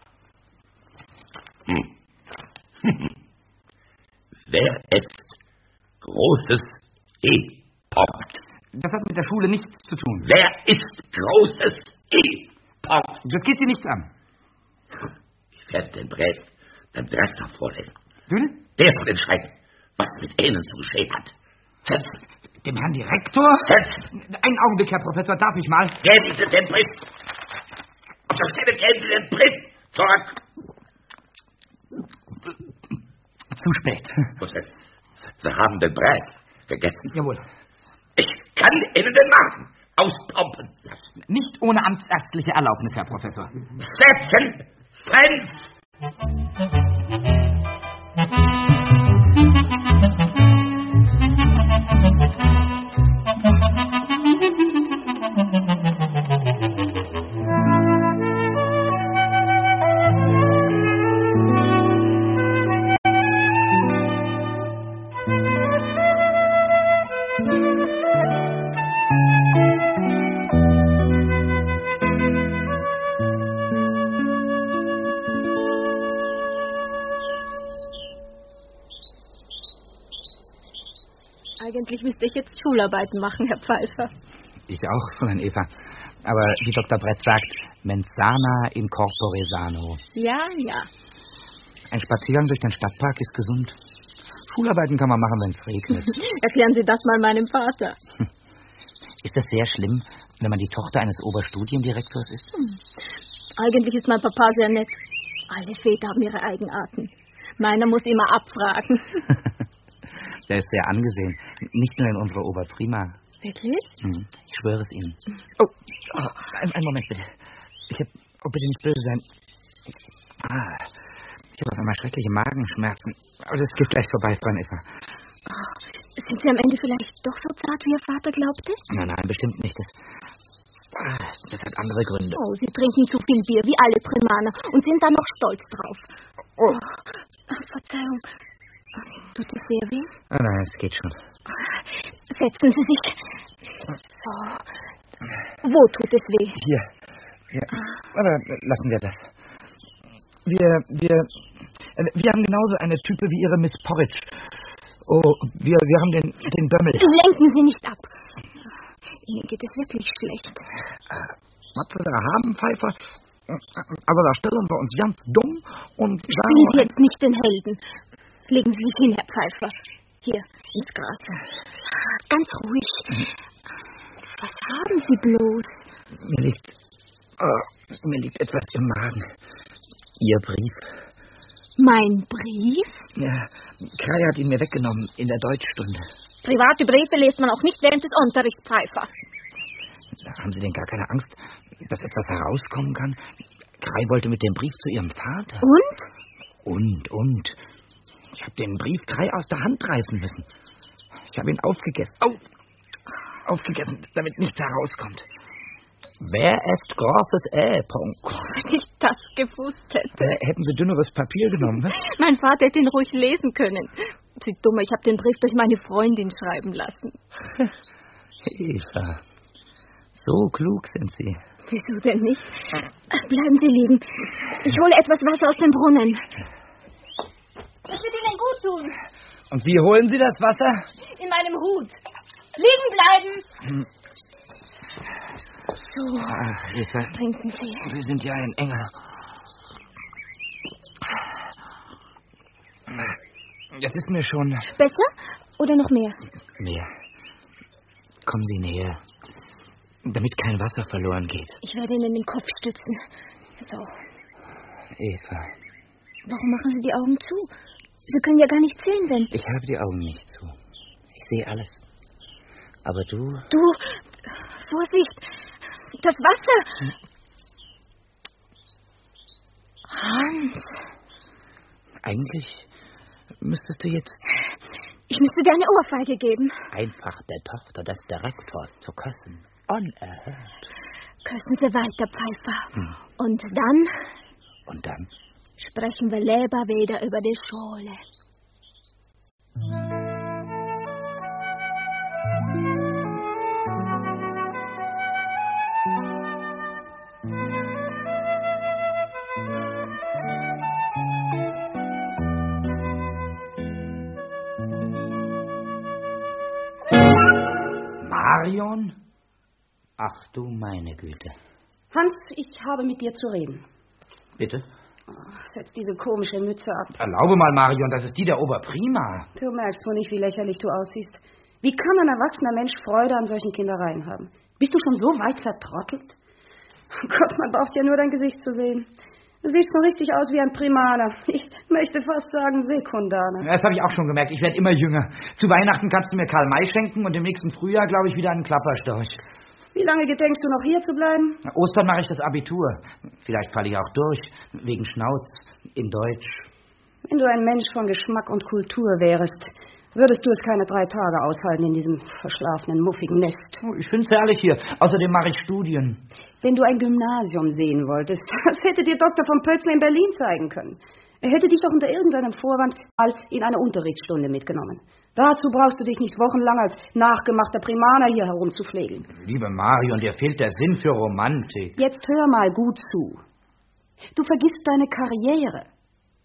Hm. Wer ist großes E? Punkt. Das hat mit der Schule nichts zu tun. Wer ist großes E? Punkt. Das geht Sie nichts an. Ich werde den Brief dem Direktor vorlegen. Bitte? Der soll entscheiden, was mit Ihnen zu geschehen hat. Setzen. Dem Herrn Direktor? Setzen. Einen Augenblick, Herr Professor, darf ich mal? Geben Sie den Brief. Auf der Stelle geben Sie den Brief zurück. Zu spät. Sie haben den Brief gegessen. Jawohl. Ich kann Ihnen den Magen auspumpen lassen. Nicht ohne amtsärztliche Erlaubnis, Herr Professor. Setzen! Fünf! Eigentlich müsste ich jetzt Schularbeiten machen, Herr Pfeiffer. Ich auch, Fräulein Eva. Aber wie Doktor Brett sagt, mens sana in corpore sano. Ja, ja. Ein Spaziergang durch den Stadtpark ist gesund. Schularbeiten kann man machen, wenn es regnet. Erklären Sie das mal meinem Vater. Ist das sehr schlimm, wenn man die Tochter eines Oberstudiendirektors ist? Hm. Eigentlich ist mein Papa sehr nett. Alle Väter haben ihre Eigenarten. Meiner muss immer abfragen. Der ist sehr angesehen. Nicht nur in unserer Oberprima. Wirklich? Hm. Ich schwöre es Ihnen. Oh, oh einen, einen Moment bitte. Ich hab, oh bitte nicht böse sein. Ah, ich habe auf einmal schreckliche Magenschmerzen. Aber das geht gleich vorbei, Frau Eva. Oh, sind Sie am Ende vielleicht doch so zart, wie Ihr Vater glaubte? Nein, nein, bestimmt nicht. Das, ah, das hat andere Gründe. Oh, Sie trinken zu viel Bier, wie alle Primaner, und sind dann noch stolz drauf. Oh, oh Verzeihung. Tut es sehr weh? Ah, nein, es geht schon. Setzen Sie sich. So. Wo tut es weh? Hier. Hier. Aber lassen wir das. Wir, wir, wir haben genauso eine Type wie Ihre Miss Porridge. Oh, wir, wir haben den, den Bömmel. Lenken Sie nicht ab. Ihnen geht es wirklich schlecht. Was Sie da haben, Pfeiffer? Aber da stellen wir uns ganz dumm und sagen... Spielen Sie jetzt nicht den Helden. Legen Sie sich hin, Herr Pfeiffer. Hier, ins Gras. Ganz ruhig. Was haben Sie bloß? Mir liegt... Oh, mir liegt etwas im Magen. Ihr Brief. Mein Brief? Ja, Krei hat ihn mir weggenommen in der Deutschstunde. Private Briefe liest man auch nicht während des Unterrichts, Pfeiffer. Haben Sie denn gar keine Angst, dass etwas herauskommen kann? Krei wollte mit dem Brief zu Ihrem Vater. Und? Und, und. Ich habe den Brief Krei aus der Hand reißen müssen. Ich habe ihn aufgegessen. Oh, aufgegessen, damit nichts herauskommt. Wer ist großes E? Punkt. Wenn ich das gewusst hätte. Äh, hätten Sie dünneres Papier genommen, was? Mein Vater hätte ihn ruhig lesen können. Sie dumme, ich habe den Brief durch meine Freundin schreiben lassen. Eva, so klug sind Sie. Wieso denn nicht? Bleiben Sie liegen. Ich hole etwas Wasser aus dem Brunnen. Das wird Ihnen gut tun. Und wie holen Sie das Wasser? In meinem Hut. Liegen bleiben. Hm. So, Ach, Eva, trinken Sie. Sie sind ja ein Engel. Das ist mir schon... Besser oder noch mehr? Mehr. Kommen Sie näher, damit kein Wasser verloren geht. Ich werde Ihnen den Kopf stützen. So. Eva. Warum machen Sie die Augen zu? Sie können ja gar nicht sehen, wenn... Ich habe die Augen nicht zu. Ich sehe alles. Aber du... Du... Vorsicht! Das Wasser! Hm. Hans! Eigentlich müsstest du jetzt... Ich müsste dir eine Ohrfeige geben. Einfach der Tochter des Direktors zu küssen. Unerhört. Küssen Sie weiter, Pfeiffer. Hm. Und dann... Und dann? Sprechen wir lieber wieder über die Schule. Marion? Ach du meine Güte. Hans, ich habe mit dir zu reden. Bitte? Ach, setz diese komische Mütze ab. Erlaube mal, Marion, das ist die der Oberprima. Du merkst wohl nicht, wie lächerlich du aussiehst. Wie kann ein erwachsener Mensch Freude an solchen Kindereien haben? Bist du schon so weit vertrottelt? Gott, man braucht ja nur dein Gesicht zu sehen. Du siehst noch richtig aus wie ein Primaner. Ich möchte fast sagen Sekundaner. Das habe ich auch schon gemerkt. Ich werde immer jünger. Zu Weihnachten kannst du mir Karl May schenken und im nächsten Frühjahr, glaube ich, wieder einen Klapperstorch. Wie lange gedenkst du noch hier zu bleiben? Na, Ostern mache ich das Abitur. Vielleicht falle ich auch durch, wegen Schnauz, in Deutsch. Wenn du ein Mensch von Geschmack und Kultur wärst, würdest du es keine drei Tage aushalten in diesem verschlafenen, muffigen Nest. Oh, ich finde es herrlich hier. Außerdem mache ich Studien. Wenn du ein Gymnasium sehen wolltest, das hätte dir Doktor von Pölzl in Berlin zeigen können. Er hätte dich doch unter irgendeinem Vorwand mal in eine Unterrichtsstunde mitgenommen. Dazu brauchst du dich nicht wochenlang als nachgemachter Primaner hier herumzupflegen. Liebe Marion, dir fehlt der Sinn für Romantik. Jetzt hör mal gut zu. Du vergisst deine Karriere.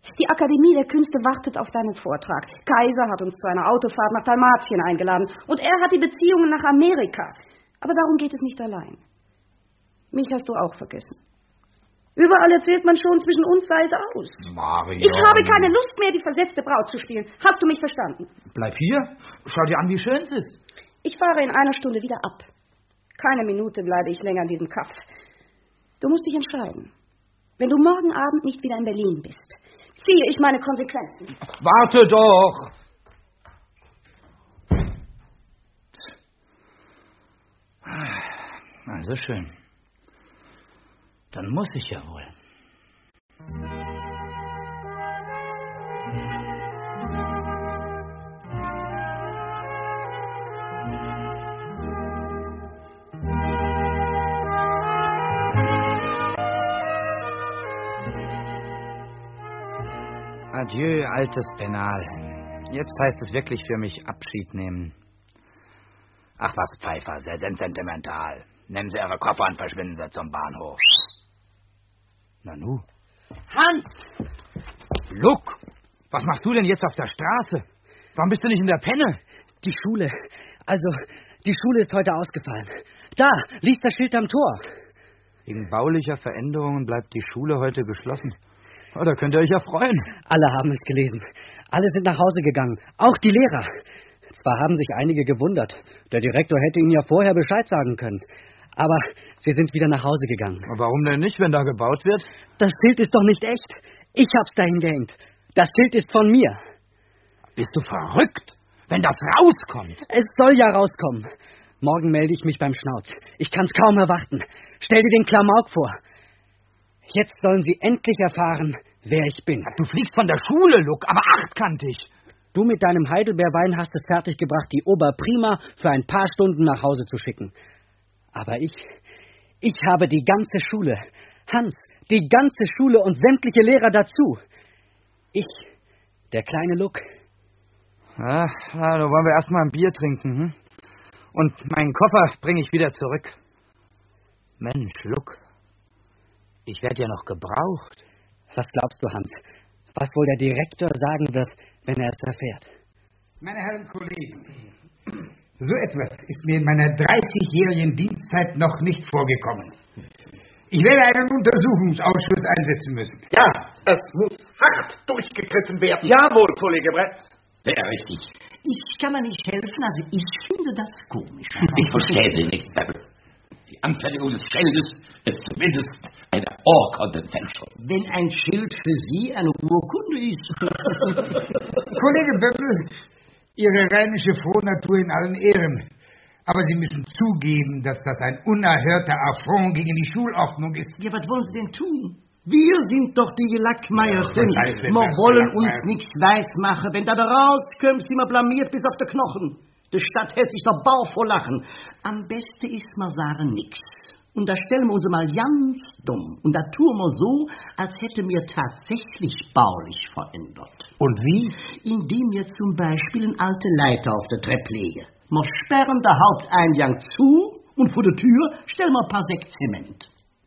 Die Akademie der Künste wartet auf deinen Vortrag. Kaiser hat uns zu einer Autofahrt nach Dalmatien eingeladen. Und er hat die Beziehungen nach Amerika. Aber darum geht es nicht allein. Mich hast du auch vergessen. Überall erzählt man schon, zwischen uns sei es aus. Marion. Ich habe keine Lust mehr, die versetzte Braut zu spielen. Hast du mich verstanden? Bleib hier. Schau dir an, wie schön es ist. Ich fahre in einer Stunde wieder ab. Keine Minute bleibe ich länger in diesem Kaff. Du musst dich entscheiden. Wenn du morgen Abend nicht wieder in Berlin bist, ziehe ich meine Konsequenzen. Warte doch. Also schön. Dann muss ich ja wohl. Adieu, altes Penal. Jetzt heißt es wirklich für mich Abschied nehmen. Ach was, Pfeiffer, sehr sentimental. Nehmen Sie Ihre Koffer und verschwinden Sie zum Bahnhof. Nanu. Hans! Luck, was machst du denn jetzt auf der Straße? Warum bist du nicht in der Penne? Die Schule. Also, die Schule ist heute ausgefallen. Da, lies das Schild am Tor. Wegen baulicher Veränderungen bleibt die Schule heute geschlossen. Oh, da könnt ihr euch ja freuen. Alle haben es gelesen. Alle sind nach Hause gegangen. Auch die Lehrer. Zwar haben sich einige gewundert. Der Direktor hätte ihnen ja vorher Bescheid sagen können. Aber sie sind wieder nach Hause gegangen. Aber warum denn nicht, wenn da gebaut wird? Das Schild ist doch nicht echt. Ich hab's dahin gehängt. Das Schild ist von mir. Bist du verrückt? Wenn das rauskommt. Es soll ja rauskommen. Morgen melde ich mich beim Schnauz. Ich kann's kaum erwarten. Stell dir den Klamauk vor. Jetzt sollen sie endlich erfahren, wer ich bin. Du fliegst von der Schule, Luck, aber achtkantig. Du mit deinem Heidelbeerwein hast es fertiggebracht, die Oberprima für ein paar Stunden nach Hause zu schicken. Aber ich, ich habe die ganze Schule, Hans, die ganze Schule und sämtliche Lehrer dazu. Ich, der kleine Luck. Ja, na, da wollen wir erstmal ein Bier trinken, hm? Und meinen Koffer bringe ich wieder zurück. Mensch, Luck, ich werde ja noch gebraucht. Was glaubst du, Hans? Was wohl der Direktor sagen wird, wenn er es erfährt? Meine Herren Kollegen, so etwas ist mir in meiner dreißigjährigen Dienstzeit noch nicht vorgekommen. Ich werde einen Untersuchungsausschuss einsetzen müssen. Ja, es muss hart durchgegriffen werden. Jawohl, Kollege Brett. Sehr richtig. Ich kann mir nicht helfen, also ich finde das komisch. Ich verstehe Sie nicht, Bebel. Die Anfertigung des Schildes ist zumindest eine Urkunde Fälschung. Wenn ein Schild für Sie eine Urkunde ist. Kollege Böppel, Ihre rheinische Frohnatur in allen Ehren. Aber Sie müssen zugeben, dass das ein unerhörter Affront gegen die Schulordnung ist. Ja, was wollen Sie denn tun? Wir sind doch die Lackmeiersten. Wir wollen uns nichts weismachen. Wenn da da rauskommt, sind wir blamiert bis auf die Knochen. Die Stadt hält sich doch Bauch vor Lachen. Am besten ist, wir sagen nix. Und da stellen wir uns mal ganz dumm. Und da tun wir so, als hätten wir tatsächlich baulich verändert. Und wie? Indem wir zum Beispiel eine alte Leiter auf der Treppe legen. Wir sperren den Haupteingang zu und vor der Tür stellen wir ein paar Säcke Zement.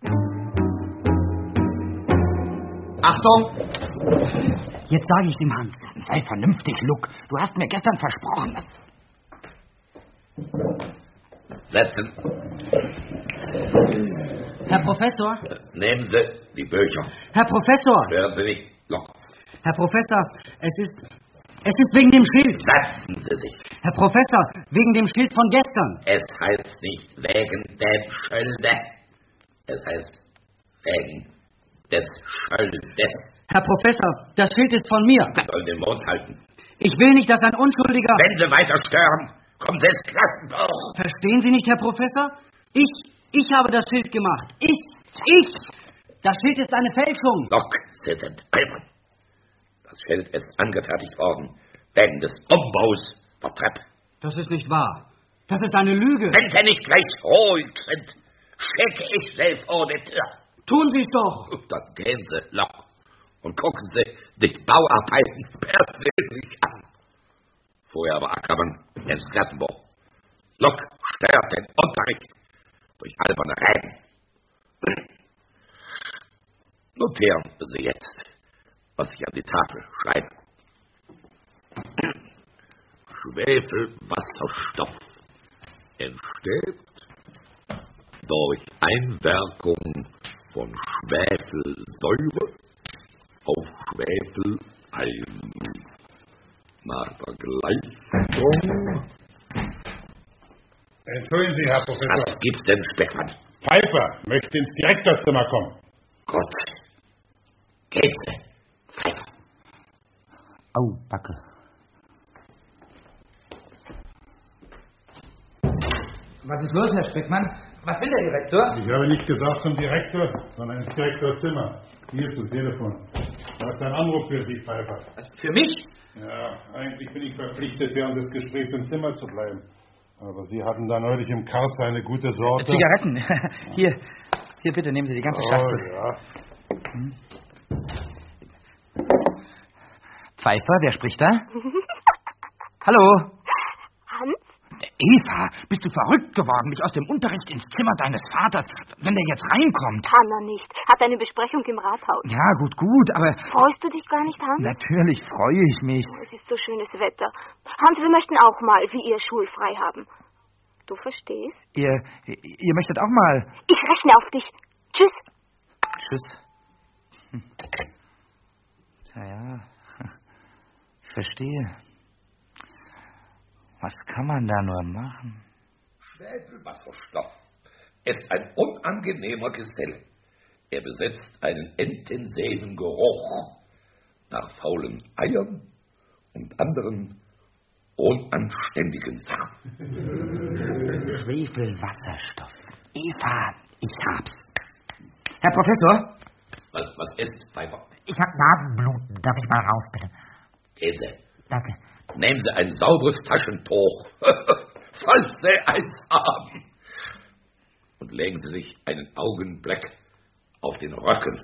Achtung! Jetzt sage ich dem Hans. Sei vernünftig, Luck. Du hast mir gestern versprochen, dass... Setzen. Herr Professor? Nehmen Sie die Bücher. Herr Professor! Hören Sie nicht locker. Herr Professor, es ist... Es ist wegen dem Schild. Setzen Sie sich. Herr Professor, wegen dem Schild von gestern. Es heißt nicht wegen dem Schilde. Es heißt wegen des Schildes. Herr Professor, das Schild ist von mir. Sie sollen den Mund halten. Ich will nicht, dass ein Unschuldiger... Wenn Sie weiter stören, kommt ins Klassenbuch. Verstehen Sie nicht, Herr Professor? Ich, ich habe das Schild gemacht. Ich, ich. Das Schild ist eine Fälschung. Doch, Sie sind albern. Das Schild ist angefertigt worden wegen des Umbaus der Treppe. Das ist nicht wahr. Das ist eine Lüge. Wenn Sie nicht gleich ruhig sind, schicke ich Sie vor die Tür. Tun Sie es doch. Dann gehen Sie locker und gucken Sie die Bauarbeiten persönlich an. Vorher aber ackermann ins Klassenbuch. Lock stört den Unterricht durch alberne Reden. Notieren Sie jetzt was ich an die Tafel schreibe. Schwefelwasserstoff entsteht durch Einwirkung von Schwefelsäure auf Schwefeleisen. Nach der Gleichung... Entschuldigen Sie, Herr Professor. Was gibt's denn, Speckmann? Pfeiffer möchte ins Direktorzimmer kommen. Gott. Geht sie. Pfeiffer. Au, Backe. Was ist los, Herr Speckmann? Was will der Direktor? Ich habe nicht gesagt zum Direktor, sondern ins Direktorzimmer. Hier zum Telefon. Da ist ein Anruf für Sie, Pfeiffer. Was, für mich? Ja, eigentlich bin ich verpflichtet, während des Gesprächs im Zimmer zu bleiben. Aber Sie hatten da neulich im Karz eine gute Sorte. Zigaretten. Hier, hier bitte, nehmen Sie die ganze Schachtel. Oh, ja. Hm. Pfeiffer, wer spricht da? Hallo? Hans? Eva, bist du verrückt geworden, mich aus dem Unterricht ins Zimmer deines Vaters, wenn der jetzt reinkommt? Kann er nicht. Hat eine Besprechung im Rathaus. Ja, gut, gut, aber... Freust du dich gar nicht, Hans? Natürlich freue ich mich. Es ist so schönes Wetter. Hans, wir möchten auch mal, wie ihr schulfrei haben. Du verstehst? Ihr, ihr möchtet auch mal... Ich rechne auf dich. Tschüss. Tschüss. Hm. Tja, ja. Ich verstehe. Was kann man da nur machen? Schwefelwasserstoff ist ein unangenehmer Geselle. Er besitzt einen intensiven Geruch nach faulen Eiern und anderen unanständigen Sachen. Schwefelwasserstoff. Eva, ich hab's. Herr Professor? Was, was ist, Pfeiffer? Ich hab Nasenbluten. Darf ich mal raus, bitte? Gehen Sie. Danke. Nehmen Sie ein sauberes Taschentuch, falls Sie eins haben. Und legen Sie sich einen Augenblick auf den Rücken.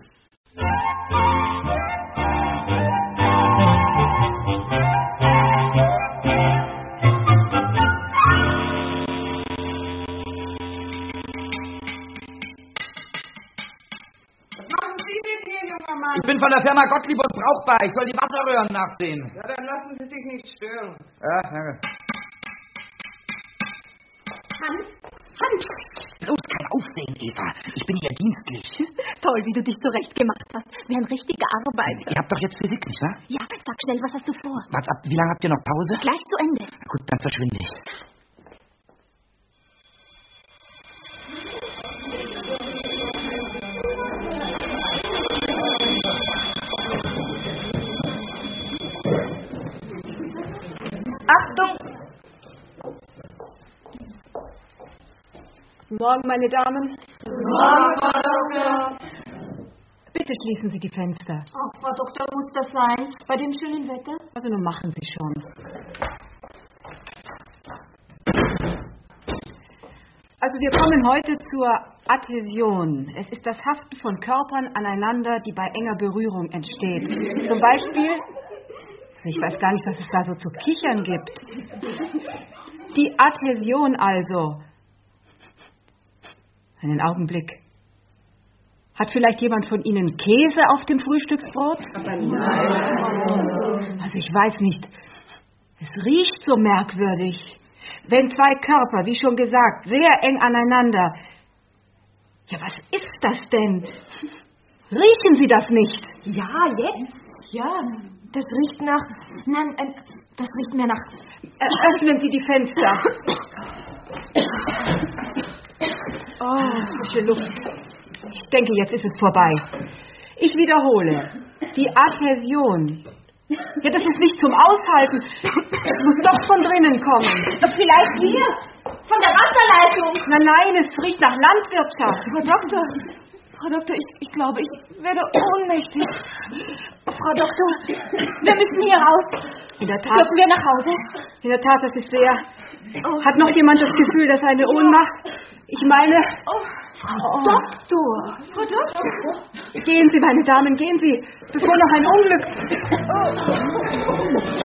Ich bin von der Firma Gottlieb und Brauchbar. Ich soll die Wasserröhren nachsehen. Ja, dann lassen Sie sich nicht stören. Ja, danke. Hans? Hans! Bloß kein Aufsehen, Eva. Ich bin hier dienstlich. Toll, wie du dich zurechtgemacht hast. Wir haben richtige Arbeit. Ihr habt doch jetzt Physik, nicht wahr? Ja, sag schnell, was hast du vor? Warte ab, wie lange habt ihr noch Pause? Gleich zu Ende. Gut, dann verschwinde ich. Achtung! Guten Morgen, meine Damen. Guten Morgen, Frau Doktor. Bitte schließen Sie die Fenster. Ach, Frau Doktor, muss das sein? Bei dem schönen Wetter? Also nun machen Sie schon. Also wir kommen heute zur Adhäsion. Es ist das Haften von Körpern aneinander, die bei enger Berührung entsteht. Zum Beispiel... Ich weiß gar nicht, was es da so zu kichern gibt. Die Adhäsion also. Einen Augenblick. Hat vielleicht jemand von Ihnen Käse auf dem Frühstücksbrot? Aber nein. Also ich weiß nicht. Es riecht so merkwürdig. Wenn zwei Körper, wie schon gesagt, sehr eng aneinander. Ja, was ist das denn? Riechen Sie das nicht? Ja, jetzt? Ja. Das riecht nach... Nein, äh, das riecht mir nach... Öffnen Sie die Fenster. Oh, frische Luft. Ich denke, jetzt ist es vorbei. Ich wiederhole. Die Adhäsion. Ja, das ist nicht zum Aushalten. Es muss doch von drinnen kommen. Vielleicht hier, von der Wasserleitung. Nein, nein, es riecht nach Landwirtschaft. Frau Doktor, Frau Doktor, ich, ich glaube, ich werde ohnmächtig. Frau Doktor, wir müssen hier raus. In der Tat. Dürfen wir nach Hause? In der Tat, das ist sehr... Hat noch jemand das Gefühl, dass eine Ohnmacht... Ich meine... Oh, Frau Doktor. Frau Doktor. Gehen Sie, meine Damen, gehen Sie, bevor noch ein Unglück... Oh.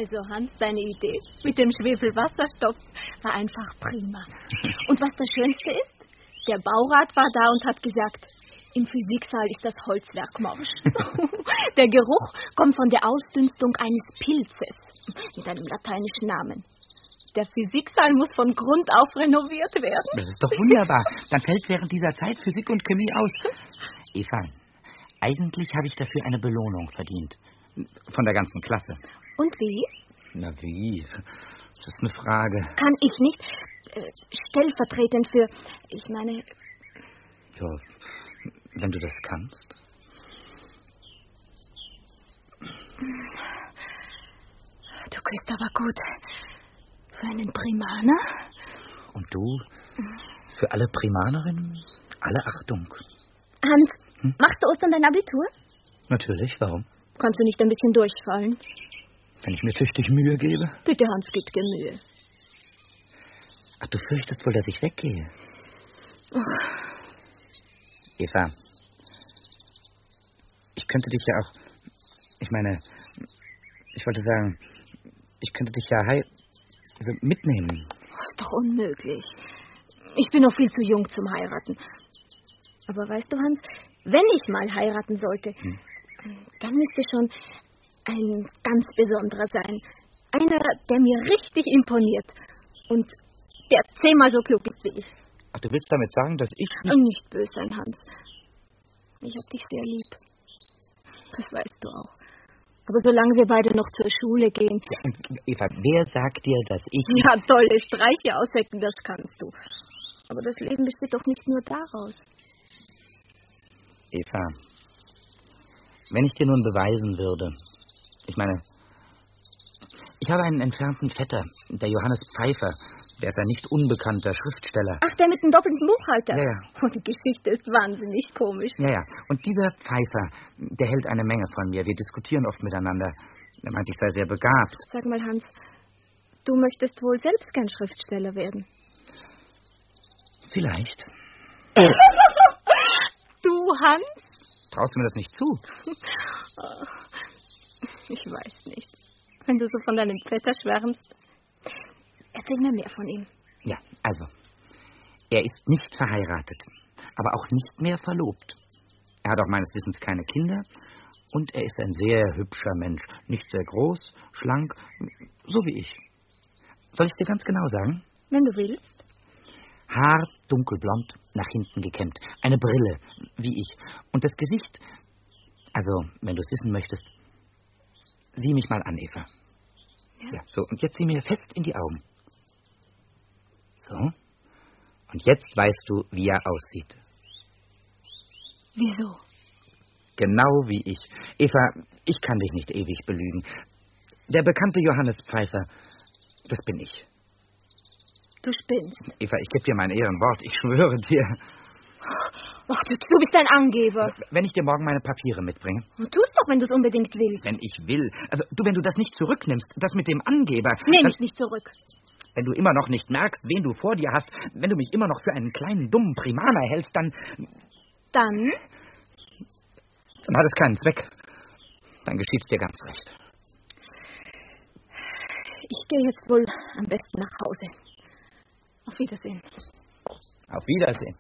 Also Hans, deine Idee mit dem Schwefelwasserstoff war einfach prima. Und was das Schönste ist, der Baurat war da und hat gesagt, im Physiksaal ist das Holzwerk morsch. Der Geruch kommt von der Ausdünstung eines Pilzes mit einem lateinischen Namen. Der Physiksaal muss von Grund auf renoviert werden. Das ist doch wunderbar. Dann fällt während dieser Zeit Physik und Chemie aus. Eva, eigentlich habe ich dafür eine Belohnung verdient. Von der ganzen Klasse. Und wie? Na wie? Das ist eine Frage. Kann ich nicht äh, stellvertretend für, ich meine... Ja, wenn du das kannst. Du kriegst aber gut. Für einen Primaner? Und du? Für alle Primanerinnen? Alle Achtung. Hans, hm? machst du Ostern dein Abitur? Natürlich, warum? Kannst du nicht ein bisschen durchfallen? Wenn ich mir tüchtig Mühe gebe? Bitte, Hans, gib dir Mühe. Ach, du fürchtest wohl, dass ich weggehe? Oh. Eva, ich könnte dich ja auch... Ich meine, ich wollte sagen, ich könnte dich ja hei... Also mitnehmen. Ist doch unmöglich. Ich bin noch viel zu jung zum Heiraten. Aber weißt du, Hans, wenn ich mal heiraten sollte, hm. dann müsste schon ein ganz besonderer sein. Einer, der mir richtig imponiert. Und der zehnmal so klug ist wie ich. Ach, du willst damit sagen, dass ich... Nicht, nicht böse sein, Hans. Ich hab dich sehr lieb. Das weißt du auch. Aber solange wir beide noch zur Schule gehen... Ja, und Eva, wer sagt dir, dass ich... Ja, tolle Streiche aushecken, das kannst du. Aber das Leben besteht doch nicht nur daraus. Eva, wenn ich dir nun beweisen würde... Ich meine, ich habe einen entfernten Vetter, der Johannes Pfeiffer. Der ist ein nicht unbekannter Schriftsteller. Ach, der mit dem doppelten Buchhalter? Ja, ja. Und die Geschichte ist wahnsinnig komisch. Ja, ja. Und dieser Pfeiffer, der hält eine Menge von mir. Wir diskutieren oft miteinander. Er meint, ich sei sehr begabt. Sag mal, Hans, du möchtest wohl selbst gern Schriftsteller werden? Vielleicht. Du, Hans? Traust du mir das nicht zu? Ich weiß nicht. Wenn du so von deinem Vetter schwärmst. Erzähl mir mehr von ihm. Ja, also. Er ist nicht verheiratet, aber auch nicht mehr verlobt. Er hat auch meines Wissens keine Kinder und er ist ein sehr hübscher Mensch. Nicht sehr groß, schlank, so wie ich. Soll ich dir ganz genau sagen? Wenn du willst. Haar dunkelblond, nach hinten gekämmt. Eine Brille, wie ich. Und das Gesicht, also, wenn du es wissen möchtest, sieh mich mal an, Eva. Ja. Ja, so, und jetzt sieh mir fest in die Augen. So. Und jetzt weißt du, wie er aussieht. Wieso? Genau wie ich. Eva, ich kann dich nicht ewig belügen. Der bekannte Johannes Pfeiffer, das bin ich. Du spinnst. Eva, ich gebe dir mein Ehrenwort, ich schwöre dir. Ach, du, du bist ein Angeber. Wenn ich dir morgen meine Papiere mitbringe. Du tust doch, wenn du es unbedingt willst. Wenn ich will. Also, du, wenn du das nicht zurücknimmst, das mit dem Angeber... Nehm ich nicht zurück. Wenn du immer noch nicht merkst, wen du vor dir hast, wenn du mich immer noch für einen kleinen, dummen Primaner hältst, dann... Dann? Dann hat es keinen Zweck. Dann geschieht's dir ganz recht. Ich gehe jetzt wohl am besten nach Hause. Auf Wiedersehen. Auf Wiedersehen.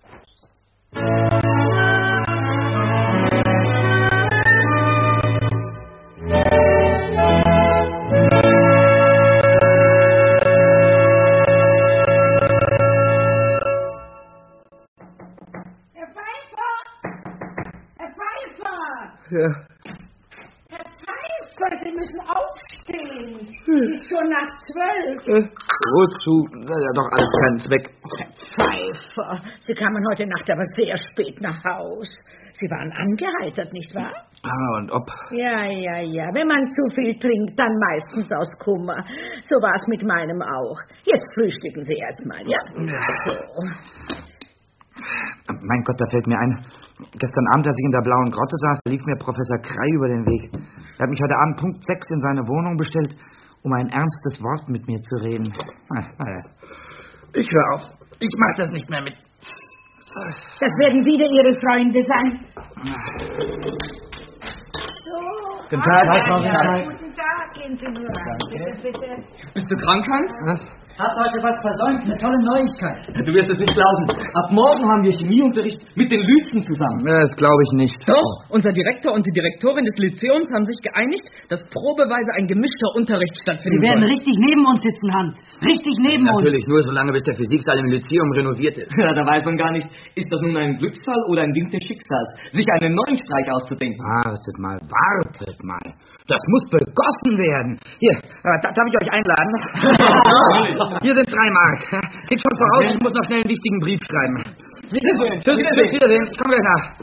Herr Pfeiffer! Herr Pfeiffer! Ja. Herr Pfeiffer, Sie müssen aufstehen. Es ist schon nach zwölf. Äh, wozu? Das hat ja doch alles keinen Zweck. Pfeiffer, Sie kamen heute Nacht aber sehr spät nach Haus. Sie waren angeheitert, nicht wahr? Ah, und ob? Ja, ja, ja. Wenn man zu viel trinkt, dann meistens aus Kummer. So war es mit meinem auch. Jetzt frühstücken Sie erst mal, ja? So. Mein Gott, da fällt mir ein. Gestern Abend, als ich in der blauen Grotte saß, lief mir Professor Krei über den Weg. Er hat mich heute Abend Punkt sechs in seine Wohnung bestellt, um ein ernstes Wort mit mir zu reden. Ich höre auf. Ich mach das nicht mehr mit. Das werden wieder Ihre Freunde sein. So. Guten Tag, Frau Winter. Guten Tag. Gehen Sie nur rein. Bitte, bitte. Bist du krank, Hans? Was? Hast heute was versäumt? Eine tolle Neuigkeit. Du wirst es nicht glauben. Ab morgen haben wir Chemieunterricht mit den Lützen zusammen. Das glaube ich nicht. Doch, unser Direktor und die Direktorin des Lyzeums haben sich geeinigt, dass probeweise ein gemischter Unterricht stattfinden Sie werden soll. richtig neben uns sitzen, Hans. Richtig neben uns. Natürlich nur so lange, bis der Physiksaal im Lyzeum renoviert ist. Ja, da weiß man gar nicht, ist das nun ein Glücksfall oder ein Wink des Schicksals, sich einen neuen Streich auszudenken. Wartet mal, wartet mal. Das muss begossen werden. Hier, äh, darf ich euch einladen? Hier sind drei Mark. Geht schon voraus, ich muss noch schnell einen wichtigen Brief schreiben. Wiedersehen. Tschüss, Wiedersehen. Wiedersehen. Ich komme gleich nach.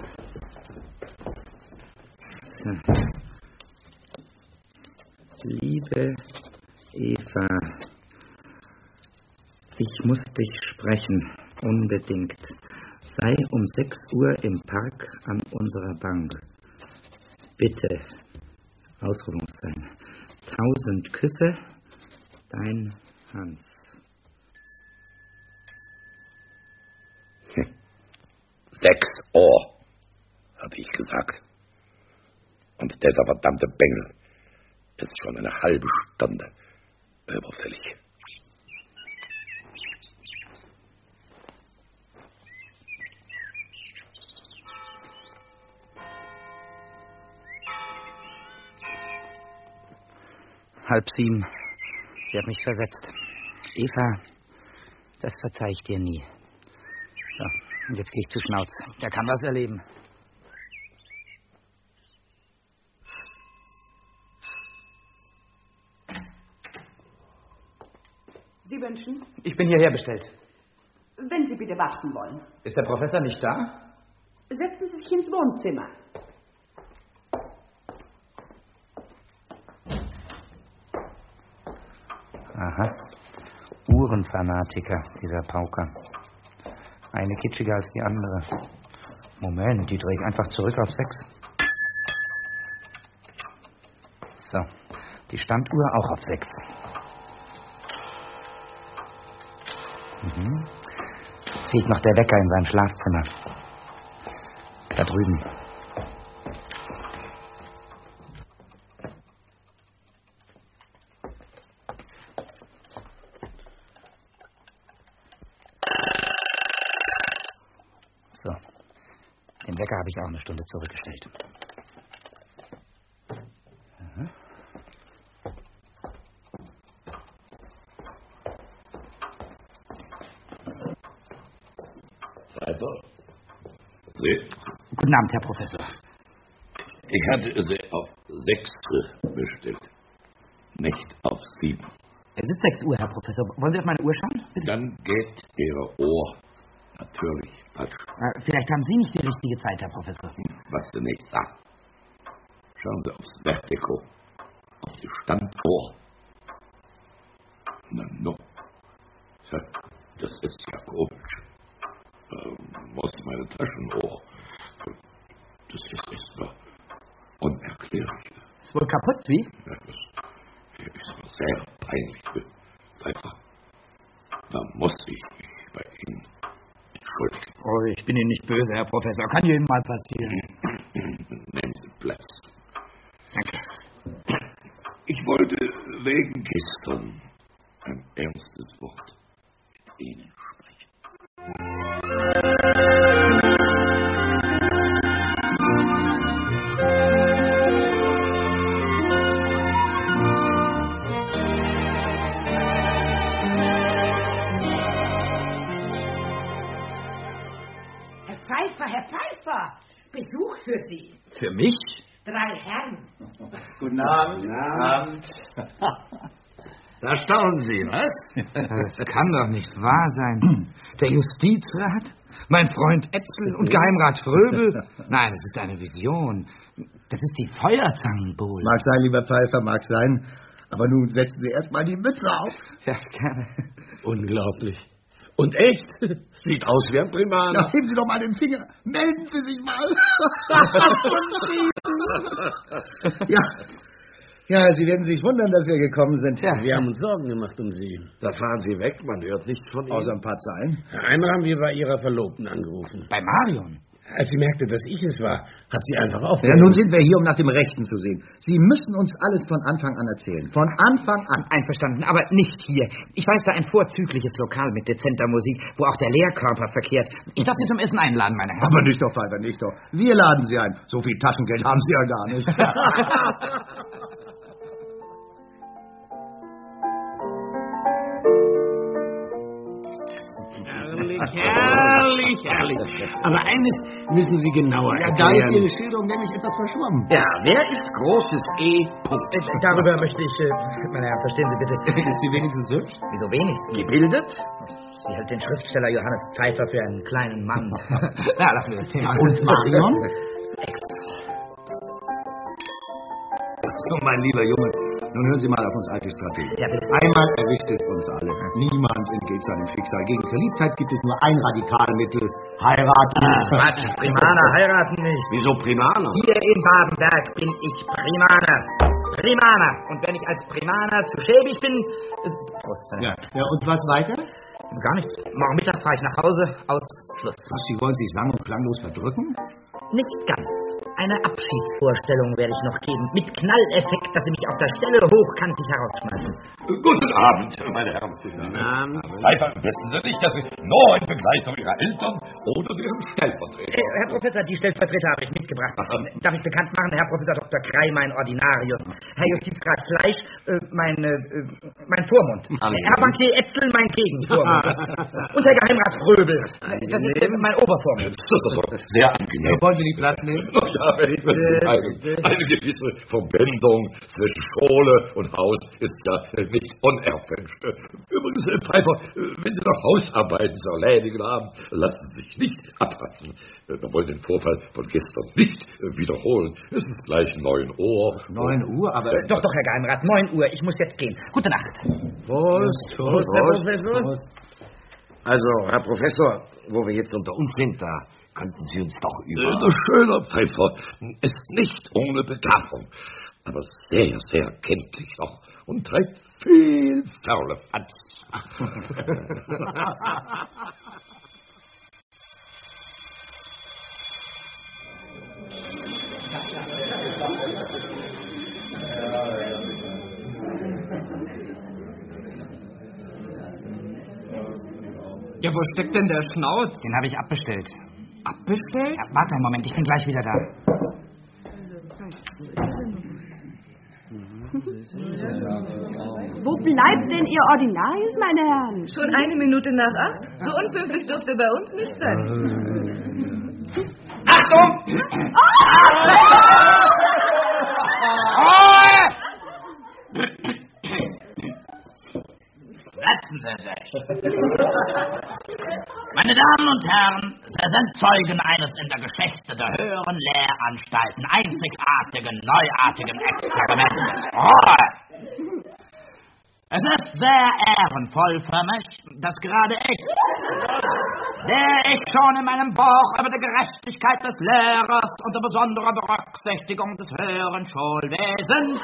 Liebe Eva, ich muss dich sprechen, unbedingt. Sei um sechs Uhr im Park an unserer Bank. Bitte, Ausrufungszeichen. Tausend Küsse, dein Hans. Sechs Uhr, habe ich gesagt. Und dieser verdammte Bengel ist schon eine halbe Stunde überfällig. Halb sieben. Sie hat mich versetzt. Eva, das verzeih ich dir nie. So, und jetzt gehe ich zu Schnauz. Der kann was erleben. Sie wünschen? Ich bin hierher bestellt. Wenn Sie bitte warten wollen. Ist der Professor nicht da? Setzen Sie sich ins Wohnzimmer. Aha. Uhrenfanatiker, dieser Pauker. Eine kitschiger als die andere. Moment, die drehe ich einfach zurück auf sechs. So, die Standuhr auch auf sechs. Mhm. Jetzt fehlt noch der Wecker in seinem Schlafzimmer. Da drüben. So. Den Wecker habe ich auch eine Stunde zurückgestellt. Mhm. Weiter. Sie? Guten Abend, Herr Professor. Ich hatte Sie auf sechs bestellt, nicht auf sieben. Es ist sechs Uhr, Herr Professor. Wollen Sie auf meine Uhr schauen? Bitte? Dann geht Ihre Uhr natürlich falsch. Äh, vielleicht haben Sie nicht die richtige Zeit, Herr Professor. Was Sie nicht sagen. Schauen Sie aufs Vertigo, auf die Standuhr. Na, no. Tja, das ist ja komisch. Ähm, muss meine Taschenuhr. Das ist erstmal unerklärlich. Ist wohl kaputt, wie? Ja, das ist mir sehr peinlich. Einfach. Da muss ich mich bei Ihnen entschuldigen. Oh, ich bin Ihnen nicht böse, Herr Professor. Kann jedem mal passieren. Nehmen Sie Platz. Danke. Ich wollte wegen gestern ein ernstes Wort mit Ihnen sprechen. Herr Pfeiffer, Herr Pfeiffer! Besuch für Sie. Für mich? Drei Herren. Guten Abend. Guten Abend. Da staunen Sie, was? Das kann doch nicht wahr sein. Der Justizrat, mein Freund Etzel und Geheimrat Fröbel. Nein, das ist eine Vision. Das ist die Feuerzangenbowle. Mag sein, lieber Pfeiffer, mag sein. Aber nun setzen Sie erst mal die Mütze auf. Ja, gerne. Unglaublich. Und echt? Sieht aus wie ein Primaner. Ja, heben Sie doch mal den Finger. Melden Sie sich mal. ja. Ja, Sie werden sich wundern, dass wir gekommen sind. Ja, wir haben uns Sorgen gemacht um Sie. Da fahren Sie weg, man hört nichts von Ihnen. Außer ein paar Zeilen. Einmal haben wir bei Ihrer Verlobten angerufen. Bei Marion? Als sie merkte, dass ich es war, hat sie einfach aufgehört. Ja, nun sind wir hier, um nach dem Rechten zu sehen. Sie müssen uns alles von Anfang an erzählen. Von Anfang an. Einverstanden, aber nicht hier. Ich weiß da ein vorzügliches Lokal mit dezenter Musik, wo auch der Lehrkörper verkehrt. Ich darf Sie zum Essen einladen, meine Herren. Aber nicht doch, Pfeiffer, nicht doch. Wir laden Sie ein. So viel Taschengeld haben Sie ja gar nicht. Herrlich, herrlich. Aber eines müssen Sie genauer Ja, erklären. da ist Ihre Schilderung nämlich etwas verschwommen. Ja, wer ist großes E. Punkt? Darüber möchte ich, äh, meine Herren, verstehen Sie bitte. Ist sie wenigstens hübsch? Wieso wenigstens? Gebildet? Sie hält den Schriftsteller Johannes Pfeiffer für einen kleinen Mann. Ja, lassen wir das Thema. Und Marion? So, mein lieber Junge, nun hören Sie mal auf uns alte Strategen. Ja, bitte. Einmal erwischt es uns alle. Niemand entgeht seinem Schicksal. Gegen Verliebtheit gibt es nur ein Radikalmittel. Heiraten. Quatsch, Primaner heiraten nicht. Wieso Primaner? Hier in Badenberg bin ich Primaner. Primaner. Und wenn ich als Primaner zu schäbig bin... Äh, Prost. Ja. ja, und was weiter? Gar nichts. Morgen Mittag fahre ich nach Hause. Aus. Schluss. Was, Sie wollen sich sang- und klanglos verdrücken? Nicht ganz. Eine Abschiedsvorstellung werde ich noch geben. Mit Knalleffekt, dass Sie mich auf der Stelle hochkantig herausschmeißen. Guten Abend, meine Herren. Guten Abend. Pfeiffer, wissen Sie nicht, dass Sie nur in Begleitung Ihrer Eltern oder deren Stellvertreter... Äh, Herr Professor, die Stellvertreter habe ich mitgebracht. Darf ich bekannt machen, Herr Professor Doktor Krei, mein Ordinarius. Herr Justizrat Fleisch, äh, mein, äh, mein Vormund. Herr Bankier Etzel, mein Gegenvormund. Und Herr Geheimrat Fröbel. Das ist äh, mein Obervormund. Sehr angenehm. Wollen Sie die Platz nehmen? Ja, wenn ich mir sagen, eine gewisse Verbindung zwischen Schule und Haus ist ja nicht unerwünscht. Übrigens, Herr Pfeiffer, wenn Sie noch Hausarbeiten zu erledigen haben, lassen Sie sich nicht abhalten. Wir wollen den Vorfall von gestern nicht wiederholen. Es ist gleich neun Uhr. neun Uhr, aber... Äh, doch, doch, Herr Geheimrat, neun Uhr. Ich muss jetzt gehen. Gute Nacht. Prost, Prost, Herr Professor. Prost. Also, Herr Professor, wo wir jetzt unter uns sind, da könnten Sie uns doch über... Der schöne Pfeiffer ist nicht ohne Begabung, aber sehr, sehr kenntlich noch und treibt viel faule Fanz. Ja, wo steckt denn der Schnauz? Den habe ich abbestellt. Abbestellt? Ja, warte einen Moment, ich bin gleich wieder da. Wo bleibt denn Ihr Ordinarius, meine Herren? Schon eine Minute nach acht? So unpünktlich dürfte bei uns nicht sein. Achtung! Setzen Sie sich. Meine Damen und Herren, Sie sind Zeugen eines in der Geschichte der höheren Lehranstalten einzigartigen, neuartigen Experiments. Ruhe! Es ist sehr ehrenvoll für mich, dass gerade ich, der ich schon in meinem Buch über die Gerechtigkeit des Lehrers unter besonderer Berücksichtigung des höheren Schulwesens,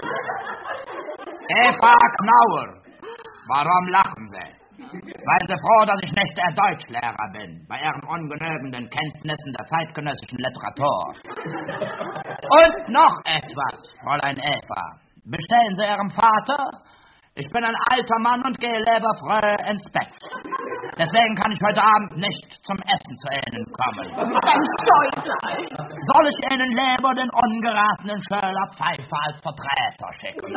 Eva Knauer. Warum lachen Sie? Seien Sie froh, dass ich nicht der Deutschlehrer bin, bei Ihren ungenügenden Kenntnissen der zeitgenössischen Literatur. Und noch etwas, Fräulein Eva. Bestellen Sie Ihrem Vater? Ich bin ein alter Mann und gehe lieber früh ins Bett. Deswegen kann ich heute Abend nicht zum Essen zu Ihnen kommen. Ein Scheusal. Soll ich Ihnen lieber den ungeratenen Schüler Pfeiffer als Vertreter schicken?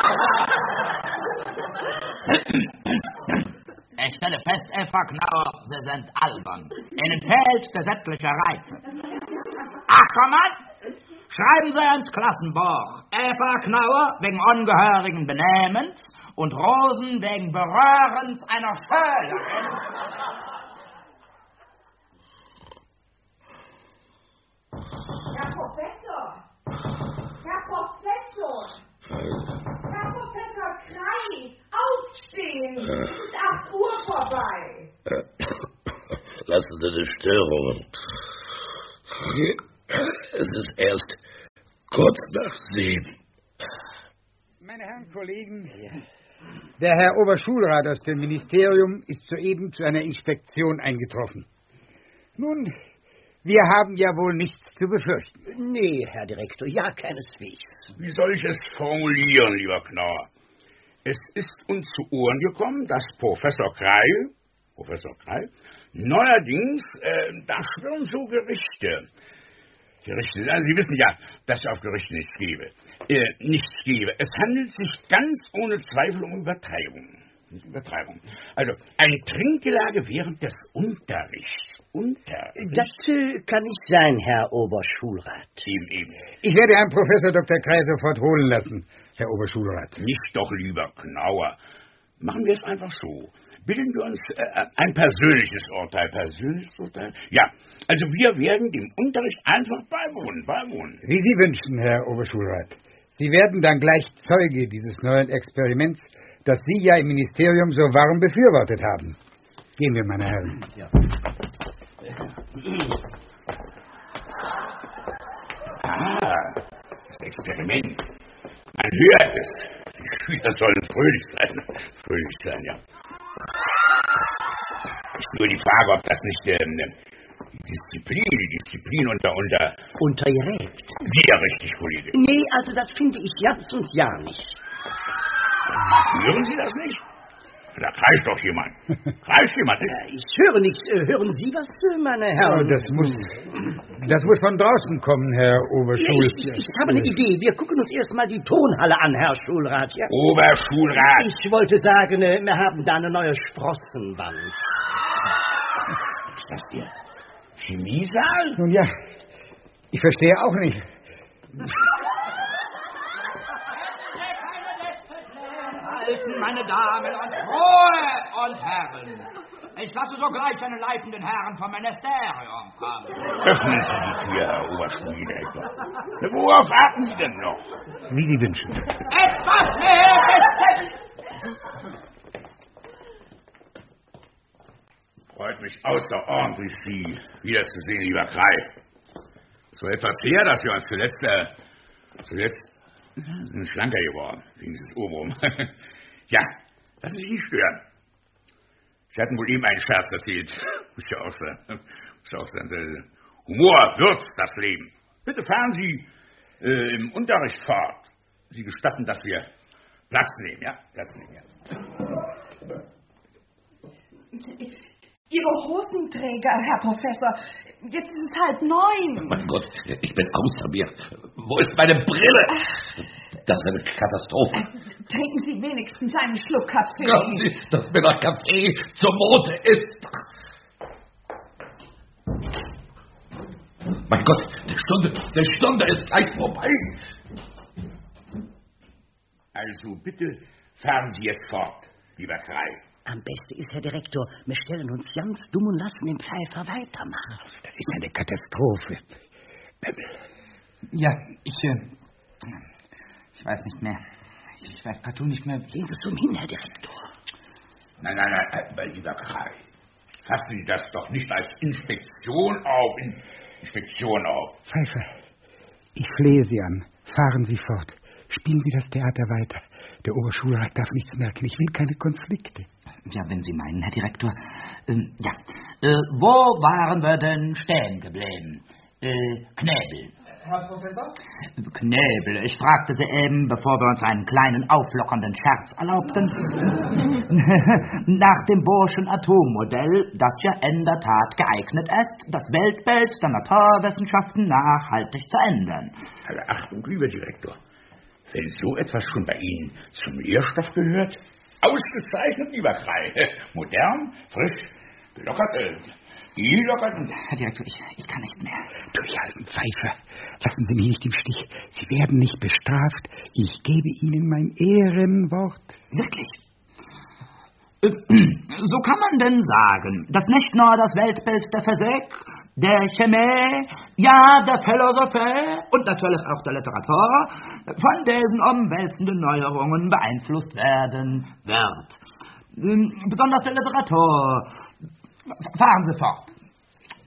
Ich stelle fest, Eva Knauer, Sie sind albern. Ihnen fehlt gesetzliche Reife. Ach, komm an! Schreiben Sie ins Klassenbuch. Eva Knauer wegen ungehörigen Benehmens und Rosen wegen Berührens einer Schülerin. Herr Professor! Herr Professor! Herr Professor Krei! Aufstehen! Es ist acht Uhr vorbei! Lassen Sie die Störungen. Es ist erst kurz nach sieben. Meine Herren Kollegen, der Herr Oberschulrat aus dem Ministerium ist soeben zu einer Inspektion eingetroffen. Nun, Wir haben ja wohl nichts zu befürchten. Nee, Herr Direktor, ja keineswegs. Wie soll ich es formulieren, lieber Knauer? Es ist uns zu Ohren gekommen, dass Professor Kreil, Professor Kreil, neuerdings, äh, da schwirren so Gerichte. Gerichte, also Sie wissen ja, dass es auf Gerichte nichts gebe. Äh, nichts gebe. Es handelt sich ganz ohne Zweifel um Übertreibung. Übertreibung. Also, ein Trinkgelage während des Unterrichts. Unterrichts. Das äh, kann nicht sein, Herr Oberschulrat. Eben, eben. Ich werde Herrn Professor Doktor Kreil sofort holen lassen, Herr Oberschulrat. Nicht doch, lieber Knauer. Machen wir es einfach so. Bilden wir uns äh, ein persönliches Urteil. Persönliches Urteil? Ja, also wir werden dem Unterricht einfach beiwohnen, beiwohnen. Wie Sie wünschen, Herr Oberschulrat. Sie werden dann gleich Zeuge dieses neuen Experiments, das Sie ja im Ministerium so warm befürwortet haben. Gehen wir, meine Herren. Ja. Ah, das Experiment. Man hört es. Die Schüler sollen fröhlich sein. Fröhlich sein, ja. Ist nur die Frage, ob das nicht ähm, die Disziplin, die Disziplin unter, unter... Untergräbt. Sehr richtig, Kollege. Nee, also das finde ich ganz und ja nicht. Hören Sie das nicht? Da kreischt doch jemand. Kreischt jemand. Ich höre nichts. Hören Sie was, meine Herren? Oh, das muss, das muss von draußen kommen, Herr Oberschulrat. Ich, ich, ich habe eine Idee. Wir gucken uns erst mal die Tonhalle an, Herr Schulrat. Ja? Oberschulrat. Ich wollte sagen, wir haben da eine neue Sprossenwand. Ist das der Chemiesaal? Nun ja, ich verstehe auch nicht. Meine Damen und Ruhe und Herren. Ich lasse sogleich einen leitenden Herren vom Ministerium kommen. Öffnen Sie die Tür, Herr Oberschuldirektor. Worauf warten Sie denn noch? Wie Sie wünschen. Etwas mehr Respekt! Freut mich außerordentlich, Sie wiederzusehen, lieber Krei. So etwas her, dass wir uns zuletzt, äh, zuletzt sind schlanker geworden, wegen dieses Oberum. Ja, lassen Sie sich nicht stören. Sie hatten wohl eben einen Scherz erzählt. Muss ja auch sein. Muss ja auch sein. Humor würzt das Leben. Bitte fahren Sie äh, im Unterricht fort. Sie gestatten, dass wir Platz nehmen, ja? Platz nehmen, ja. Ihre Hosenträger, Herr Professor. Jetzt ist es halb neun. Mein Gott, ich bin außer mir. Wo ist meine Brille? Das ist eine Katastrophe. Trinken Sie wenigstens einen Schluck Kaffee. Glauben Sie, dass mir nach Kaffee zur Mode ist? Mein Gott, die Stunde, die Stunde ist gleich vorbei. Also bitte fahren Sie jetzt fort, lieber Krei. Am besten ist, Herr Direktor, wir stellen uns ganz dumm und lassen den Pfeifer weitermachen. Das ist eine Katastrophe. Ja, ich, äh, ich weiß nicht mehr. Ich weiß partout nicht mehr. Gehen Sie zum hin, Herr Direktor. Nein, nein, nein, mein lieber Krei. Fassen Sie das doch nicht als Inspektion auf. In Inspektion auf. Pfeifer, ich flehe Sie an. Fahren Sie fort. Spielen Sie das Theater weiter. Der Oberschulrat darf nichts merken. Ich will keine Konflikte. Ja, wenn Sie meinen, Herr Direktor. Ähm, ja, äh, wo waren wir denn stehen geblieben? Äh, Knäbel. Herr Professor? Knäbel, ich fragte Sie eben, bevor wir uns einen kleinen auflockernden Scherz erlaubten, nach dem Bohrschen Atommodell, das ja in der Tat geeignet ist, das Weltbild der Naturwissenschaften nachhaltig zu ändern. Also Achtung, lieber Direktor. Wenn so etwas schon bei Ihnen zum Lehrstoff gehört, ausgezeichnet, lieber Krei. Modern, frisch, gelockert, äh, gelockert. Herr Direktor, ich, ich kann nicht mehr. Du alten Pfeifer, lassen Sie mich nicht im Stich. Sie werden nicht bestraft. Ich gebe Ihnen mein Ehrenwort. Wirklich? So kann man denn sagen, dass nicht nur das Weltbild der Physik, der Chemie, ja, der Philosophie und natürlich auch der Literatur von diesen umwälzenden Neuerungen beeinflusst werden wird. Besonders der Literatur. Fahren Sie fort.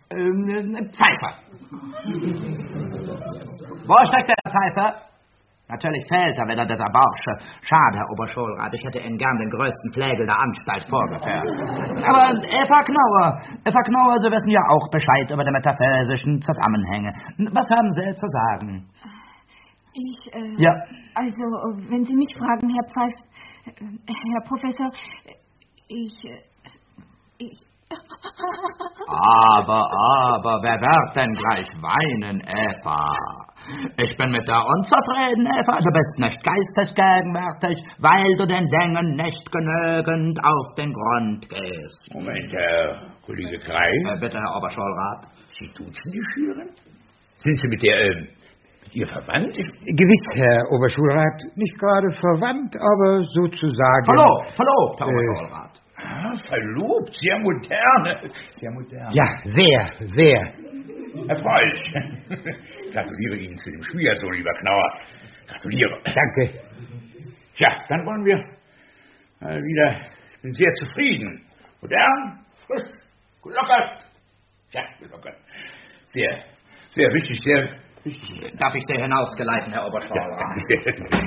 Ähm, Pfeifer. Wo steckt der Pfeifer? Natürlich fehlt er wieder dieser Barsche. Schade, Herr Oberschulrat, ich hätte Ihnen gern den größten Flegel der Anstalt vorgeführt. Aber Eva Knauer, Eva Knauer, Sie wissen ja auch Bescheid über die metaphysischen Zusammenhänge. Was haben Sie zu sagen? Ich, äh, Ja. Also, wenn Sie mich fragen, Herr Pfeif, äh, Herr Professor, ich, äh, ich... Aber, aber, wer wird denn gleich weinen, Eva? Ich bin mit der unzufrieden, Eva. Du bist nicht geistesgegenwärtig, weil du den Dingen nicht genügend auf den Grund gehst. Moment, Herr Kollege Krei. Äh, bitte, Herr Oberschulrat. Sie duzen die Schülerin? Sind Sie mit der, äh, mit ihr verwandt? Gewiss, Herr Oberschulrat. Nicht gerade verwandt, aber sozusagen... Verlobt, verlobt, Herr äh, Oberschulrat. Ah, verlobt, sehr modern. Sehr modern. Ja, sehr, sehr. Erfreulich. Gratuliere Ihnen zu dem Schwiegersohn, lieber Knauer. Gratuliere. Danke. Tja, dann wollen wir mal wieder. Ich bin sehr zufrieden. Modern, frisch, gelockert. Ja, gelockert. Sehr, sehr wichtig, sehr wichtig. Darf ich Sie hinausgeleiten, Herr Oberschulrat? Ja.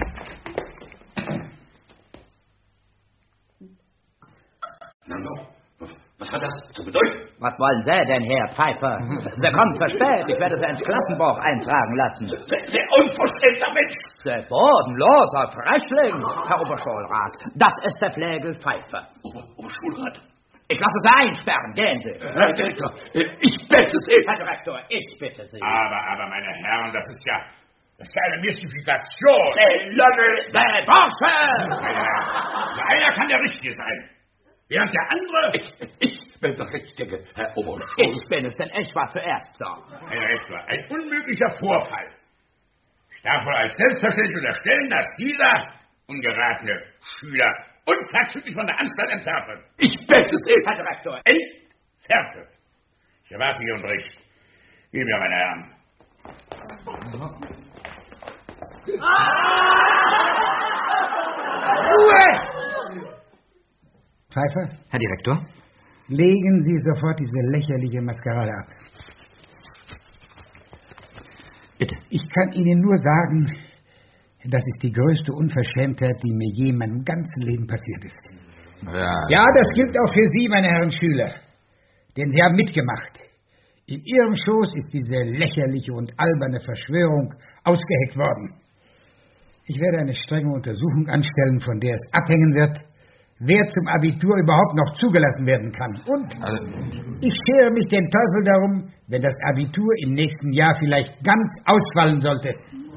Na noch, was hat das zu bedeuten? Was wollen Sie denn, Herr Pfeiffer? Sie kommen zu spät. Ich werde Sie ins Klassenbuch eintragen lassen. Der unverschämter Mensch! Der bodenloser Frechling, Herr Oberschulrat. Das ist der Flegel Pfeiffer. Ober, Oberschulrat? Ich lasse Sie einsperren. Gehen Sie. Herr Direktor, ich bitte Sie. Herr Direktor, ich bitte Sie. Aber, aber, meine Herren, das ist ja... Das ist ja eine Mystifikation. Der Lönne, der Bursche! Einer, einer kann der Richtige sein. Während der andere... Ich, ich bin der Richtige, Herr Oberschulrat. Ich bin es, denn ich war zuerst da. Herr Rektor, ein unmöglicher Vorfall. Ich darf wohl als selbstverständlich unterstellen, dass dieser ungeratene Schüler unverzüglich von der Anstalt entfernt wird. Ich bitte Sie, Herr Direktor, entfernt wird. Ich erwarte Ihren Bericht. Geben wir, meine Herren. Ruhe! Pfeiffer? Herr Direktor? Legen Sie sofort diese lächerliche Maskerade ab. Bitte. Ich kann Ihnen nur sagen, das ist die größte Unverschämtheit, die mir je in meinem ganzen Leben passiert ist. Ja. Ja, das gilt auch für Sie, meine Herren Schüler. Denn Sie haben mitgemacht. In Ihrem Schoß ist diese lächerliche und alberne Verschwörung ausgeheckt worden. Ich werde eine strenge Untersuchung anstellen, von der es abhängen wird, wer zum Abitur überhaupt noch zugelassen werden kann. Und ich schere mich den Teufel darum, wenn das Abitur im nächsten Jahr vielleicht ganz ausfallen sollte.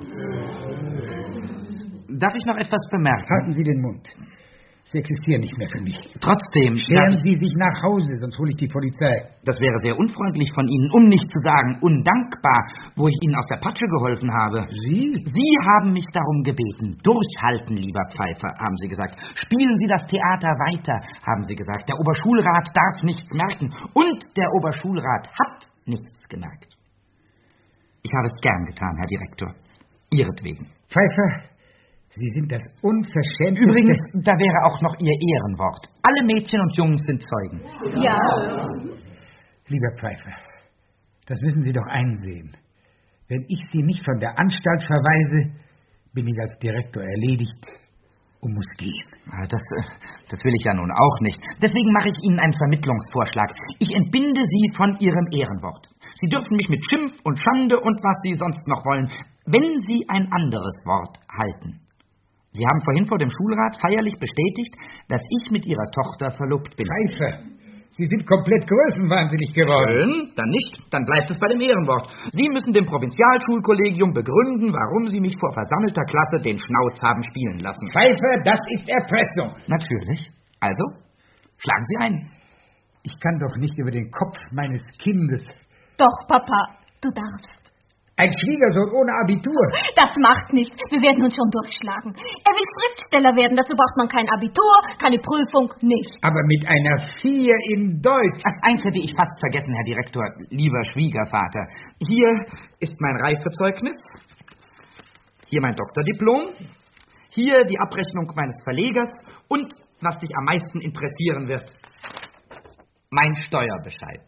Darf ich noch etwas bemerken? Halten Sie den Mund. Sie existieren nicht mehr für mich. Trotzdem... Scheren Sie sich nach Hause, sonst hole ich die Polizei. Das wäre sehr unfreundlich von Ihnen, um nicht zu sagen undankbar, wo ich Ihnen aus der Patsche geholfen habe. Sie? Sie haben mich darum gebeten. Durchhalten, lieber Pfeiffer, haben Sie gesagt. Spielen Sie das Theater weiter, haben Sie gesagt. Der Oberschulrat darf nichts merken. Und der Oberschulrat hat nichts gemerkt. Ich habe es gern getan, Herr Direktor. Ihretwegen. Pfeiffer, Sie sind das Unverschämteste... Übrigens, da wäre auch noch Ihr Ehrenwort. Alle Mädchen und Jungs sind Zeugen. Ja. Lieber Pfeiffer, das müssen Sie doch einsehen. Wenn ich Sie nicht von der Anstalt verweise, bin ich als Direktor erledigt und muss gehen. Das, das will ich ja nun auch nicht. Deswegen mache ich Ihnen einen Vermittlungsvorschlag. Ich entbinde Sie von Ihrem Ehrenwort. Sie dürfen mich mit Schimpf und Schande und was Sie sonst noch wollen, wenn Sie ein anderes Wort halten. Sie haben vorhin vor dem Schulrat feierlich bestätigt, dass ich mit Ihrer Tochter verlobt bin. Pfeiffer, Sie sind komplett größenwahnsinnig geworden. Schön, dann nicht. Dann bleibt es bei dem Ehrenwort. Sie müssen dem Provinzialschulkollegium begründen, warum Sie mich vor versammelter Klasse den Schnauz haben spielen lassen. Pfeiffer, das ist Erpressung. Natürlich. Also, schlagen Sie ein. Ich kann doch nicht über den Kopf meines Kindes... Doch, Papa, du darfst. Ein Schwiegersohn ohne Abitur. Das macht nichts. Wir werden uns schon durchschlagen. Er will Schriftsteller werden. Dazu braucht man kein Abitur, keine Prüfung, nichts. Aber mit einer Vier in Deutsch. Ach, eins hätte ich fast vergessen, Herr Direktor. Lieber Schwiegervater. Hier ist mein Reifezeugnis. Hier mein Doktordiplom. Hier die Abrechnung meines Verlegers. Und, was dich am meisten interessieren wird, mein Steuerbescheid.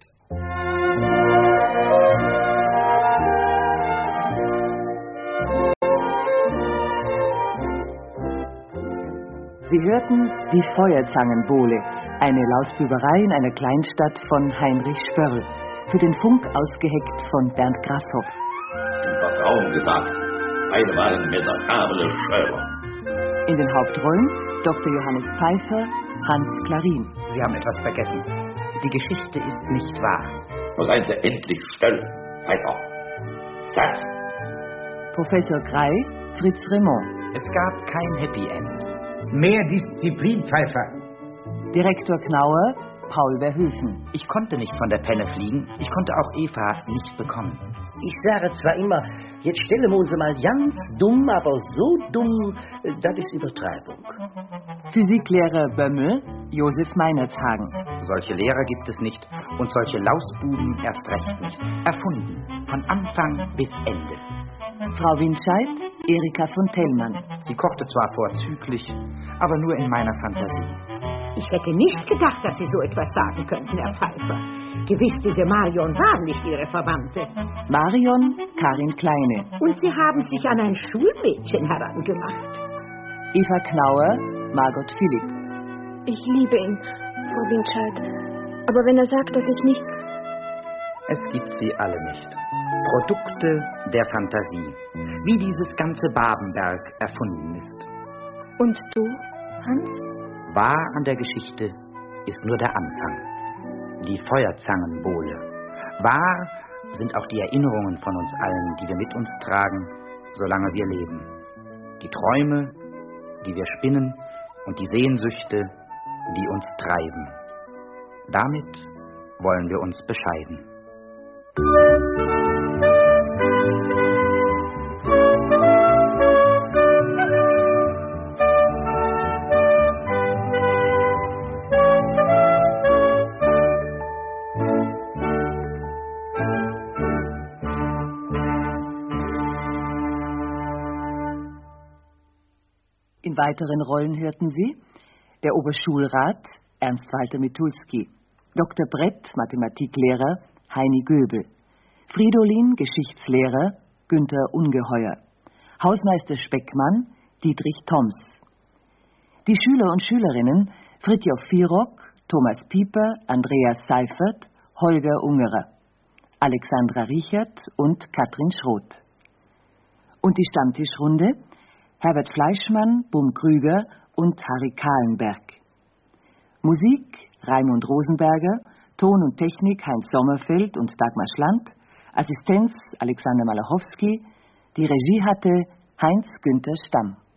Sie hörten Die Feuerzangenbowle, eine Lausbüberei in einer Kleinstadt von Heinrich Spörl. Für den Funk ausgeheckt von Bernd Grasshoff. Im Vertrauen gesagt, beide waren miserable Schöler. In den Hauptrollen Doktor Johannes Pfeiffer, Hans Klarin. Sie haben etwas vergessen. Die Geschichte ist nicht wahr. Nur seien Sie endlich still, Pfeiffer. Satz. Professor Grey, Fritz Raymond. Es gab kein Happy End. Mehr Disziplin, Pfeiffer. Direktor Knauer, Paul Verhoeven. Ich konnte nicht von der Penne fliegen. Ich konnte auch Eva nicht bekommen. Ich sage zwar immer, jetzt stellen wir uns mal ganz dumm, aber so dumm, das ist Übertreibung. Physiklehrer Bömmel, Josef Meinertshagen. Solche Lehrer gibt es nicht und solche Lausbuben erst recht nicht. Erfunden, von Anfang bis Ende. Frau Windscheid, Erika von Tellmann. Sie kochte zwar vorzüglich, aber nur in meiner Fantasie. Ich hätte nicht gedacht, dass Sie so etwas sagen könnten, Herr Pfeiffer. Gewiss, diese Marion war nicht Ihre Verwandte. Marion, Karin Kleine. Und Sie haben sich an ein Schulmädchen herangemacht. Eva Knauer, Margot Philipp. Ich liebe ihn, Frau Windscheid. Aber wenn er sagt, dass ich nicht... Es gibt sie alle nicht. Produkte der Fantasie. Wie dieses ganze Babenberg erfunden ist. Und du, Hans? Wahr an der Geschichte ist nur der Anfang. Die Feuerzangenbowle. Wahr sind auch die Erinnerungen von uns allen, die wir mit uns tragen, solange wir leben. Die Träume, die wir spinnen, und die Sehnsüchte, die uns treiben. Damit wollen wir uns bescheiden. In weiteren Rollen hörten Sie der Oberschulrat Ernst Walter Mitulski, Doktor Brett, Mathematiklehrer Heini Göbel, Fridolin, Geschichtslehrer Günther Ungeheuer, Hausmeister Speckmann Dietrich Toms. Die Schüler und Schülerinnen Fritjof Vierock, Thomas Pieper, Andreas Seifert, Holger Ungerer, Alexandra Richert und Katrin Schroth. Und die Stammtischrunde Herbert Fleischmann, Bum Krüger und Harry Kahlenberg. Musik Raimund Rosenberger, Ton und Technik Heinz Sommerfeld und Dagmar Schland, Assistenz Alexander Malachowski, die Regie hatte Heinz-Günther Stamm.